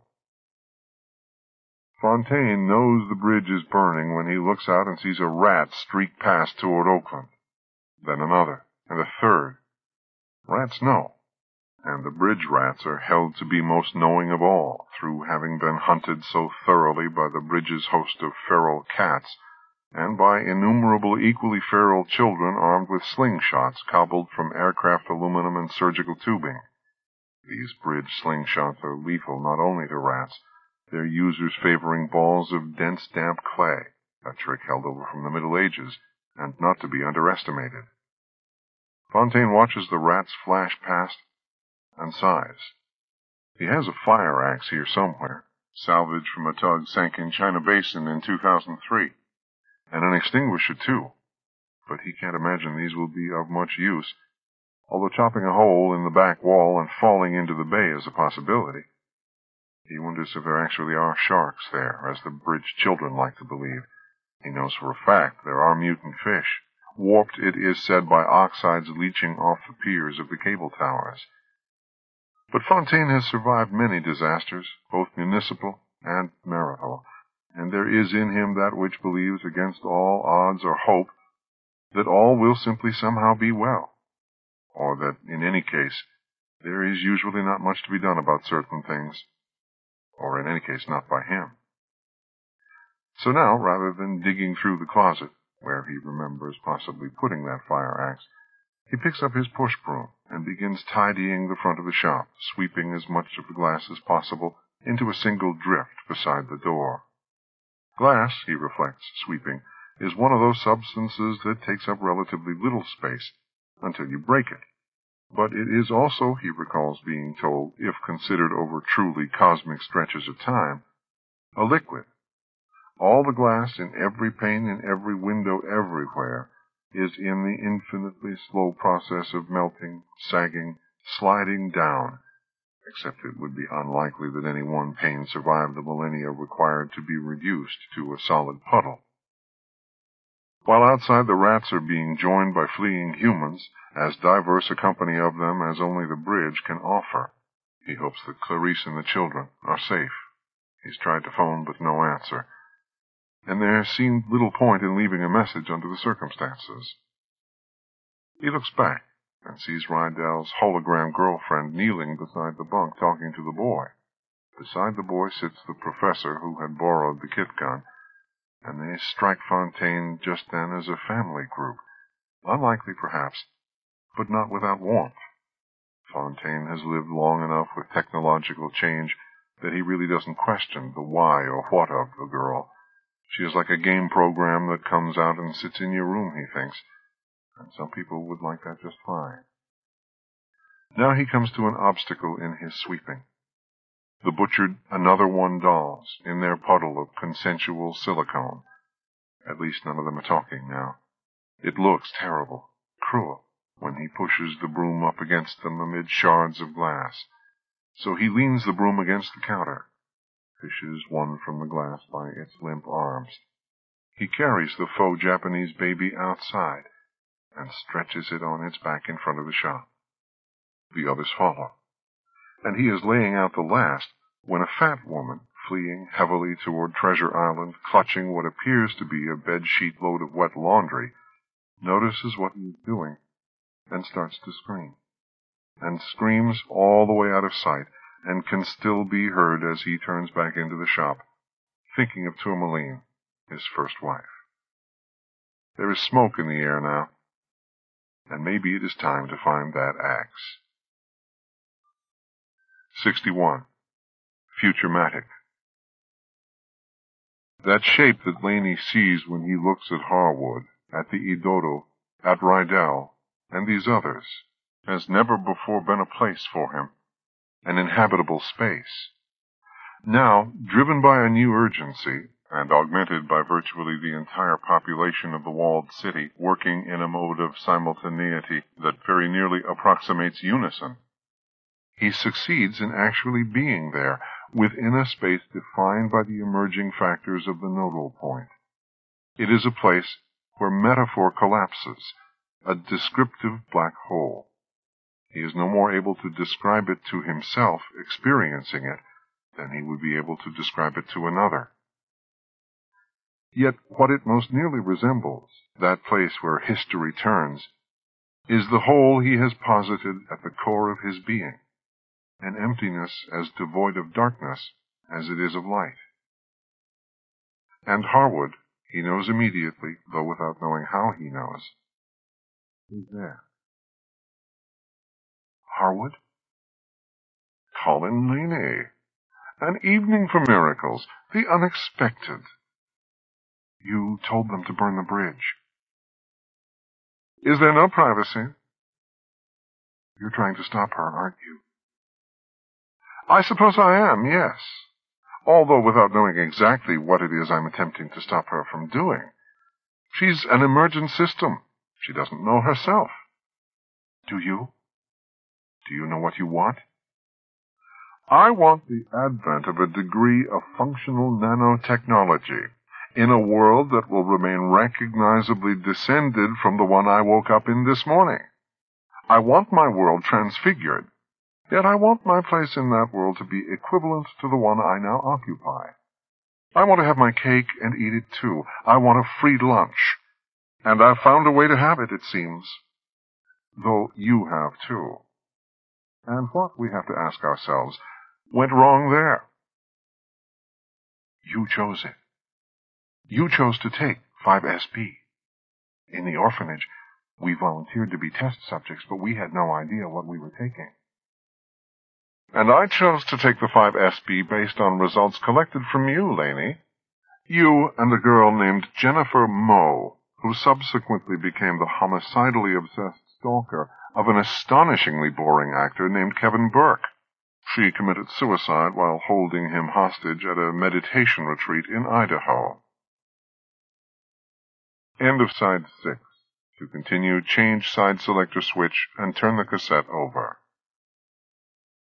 Fontaine knows the bridge is burning when he looks out and sees a rat streak past toward Oakland. Then another, and a third. Rats know, and the bridge rats are held to be most knowing of all, through having been hunted so thoroughly by the bridge's host of feral cats, and by innumerable equally feral children armed with slingshots cobbled from aircraft aluminum and surgical tubing. These bridge slingshots are lethal not only to rats, their users favoring balls of dense, damp clay, a trick held over from the Middle Ages, and not to be underestimated. Fontaine watches the rats flash past and sighs. He has a fire axe here somewhere, salvaged from a tug sank in China Basin in 2003, and an extinguisher too, but he can't imagine these will be of much use, although chopping a hole in the back wall and falling into the bay is a possibility. He wonders if there actually are sharks there, as the bridge children like to believe. He knows for a fact there are mutant fish, warped, it is said, by oxides leaching off the piers of the cable towers. But Fontaine has survived many disasters, both municipal and marital, and there is in him that which believes against all odds or hope that all will simply somehow be well, or that, in any case, there is usually not much to be done about certain things, or in any case not by him. So now, rather than digging through the closet, where he remembers possibly putting that fire axe, he picks up his push broom and begins tidying the front of the shop, sweeping as much of the glass as possible into a single drift beside the door. Glass, he reflects, sweeping, is one of those substances that takes up relatively little space until you break it. But it is also, he recalls being told, if considered over truly cosmic stretches of time, a liquid. All the glass in every pane, in every window, everywhere, is in the infinitely slow process of melting, sagging, sliding down, except it would be unlikely that any one pane survived the millennia required to be reduced to a solid puddle. While outside the rats are being joined by fleeing humans, as diverse a company of them as only the bridge can offer. He hopes that Clarice and the children are safe. He's tried to phone, but no answer, and there seemed little point in leaving a message under the circumstances. He looks back and sees Rydell's hologram girlfriend kneeling beside the bunk talking to the boy. Beside the boy sits the professor who had borrowed the kit gun, and they strike Fontaine just then as a family group. Unlikely, perhaps, but not without warmth. Fontaine has lived long enough with technological change that he really doesn't question the why or what of the girl. She is like a game program that comes out and sits in your room, he thinks, and some people would like that just fine. Now he comes to an obstacle in his sweeping. The butchered another one dolls in their puddle of consensual silicone. At least none of them are talking now. It looks terrible, cruel, when he pushes the broom up against them amid shards of glass. So he leans the broom against the counter, fishes one from the glass by its limp arms. He carries the faux Japanese baby outside and stretches it on its back in front of the shop. The others follow, and he is laying out the last when a fat woman, fleeing heavily toward Treasure Island, clutching what appears to be a bed-sheet load of wet laundry, notices what he is doing and starts to scream, and screams all the way out of sight, and can still be heard as he turns back into the shop, thinking of Tourmaline, his first wife. There is smoke in the air now, and maybe it is time to find that axe. 61. Futurematic. That shape that Laney sees when he looks at Harwood, at the Edodo, at Rydell, and these others, has never before been a place for him, an inhabitable space. Now, driven by a new urgency, and augmented by virtually the entire population of the walled city working in a mode of simultaneity that very nearly approximates unison, he succeeds in actually being there, within a space defined by the emerging factors of the nodal point. It is a place where metaphor collapses, a descriptive black hole. He is no more able to describe it to himself, experiencing it, than he would be able to describe it to another. Yet what it most nearly resembles, that place where history turns, is the hole he has posited at the core of his being, an emptiness as devoid of darkness as it is of light. And Harwood, he knows immediately, though without knowing how he knows, is there. Harwood? Colin Laney. An evening for miracles, the unexpected. You told them to burn the bridge. Is there no privacy? You're trying to stop her, aren't you? I suppose I am, yes. Although without knowing exactly what it is I'm attempting to stop her from doing. She's an emergent system. She doesn't know herself. Do you? Do you know what you want? I want the advent of a degree of functional nanotechnology in a world that will remain recognizably descended from the one I woke up in this morning. I want my world transfigured, yet I want my place in that world to be equivalent to the one I now occupy. I want to have my cake and eat it too. I want a free lunch. And I've found a way to have it, it seems. Though you have too. And what, we have to ask ourselves, went wrong there? You chose it. You chose to take 5SB. In the orphanage, we volunteered to be test subjects, but we had no idea what we were taking. And I chose to take the 5SB based on results collected from you, Laney. You and a girl named Jennifer Moe, who subsequently became the homicidally obsessed stalker of an astonishingly boring actor named Kevin Burke. She committed suicide while holding him hostage at a meditation retreat in Idaho. End of side 6. To continue, change side selector switch and turn the cassette over.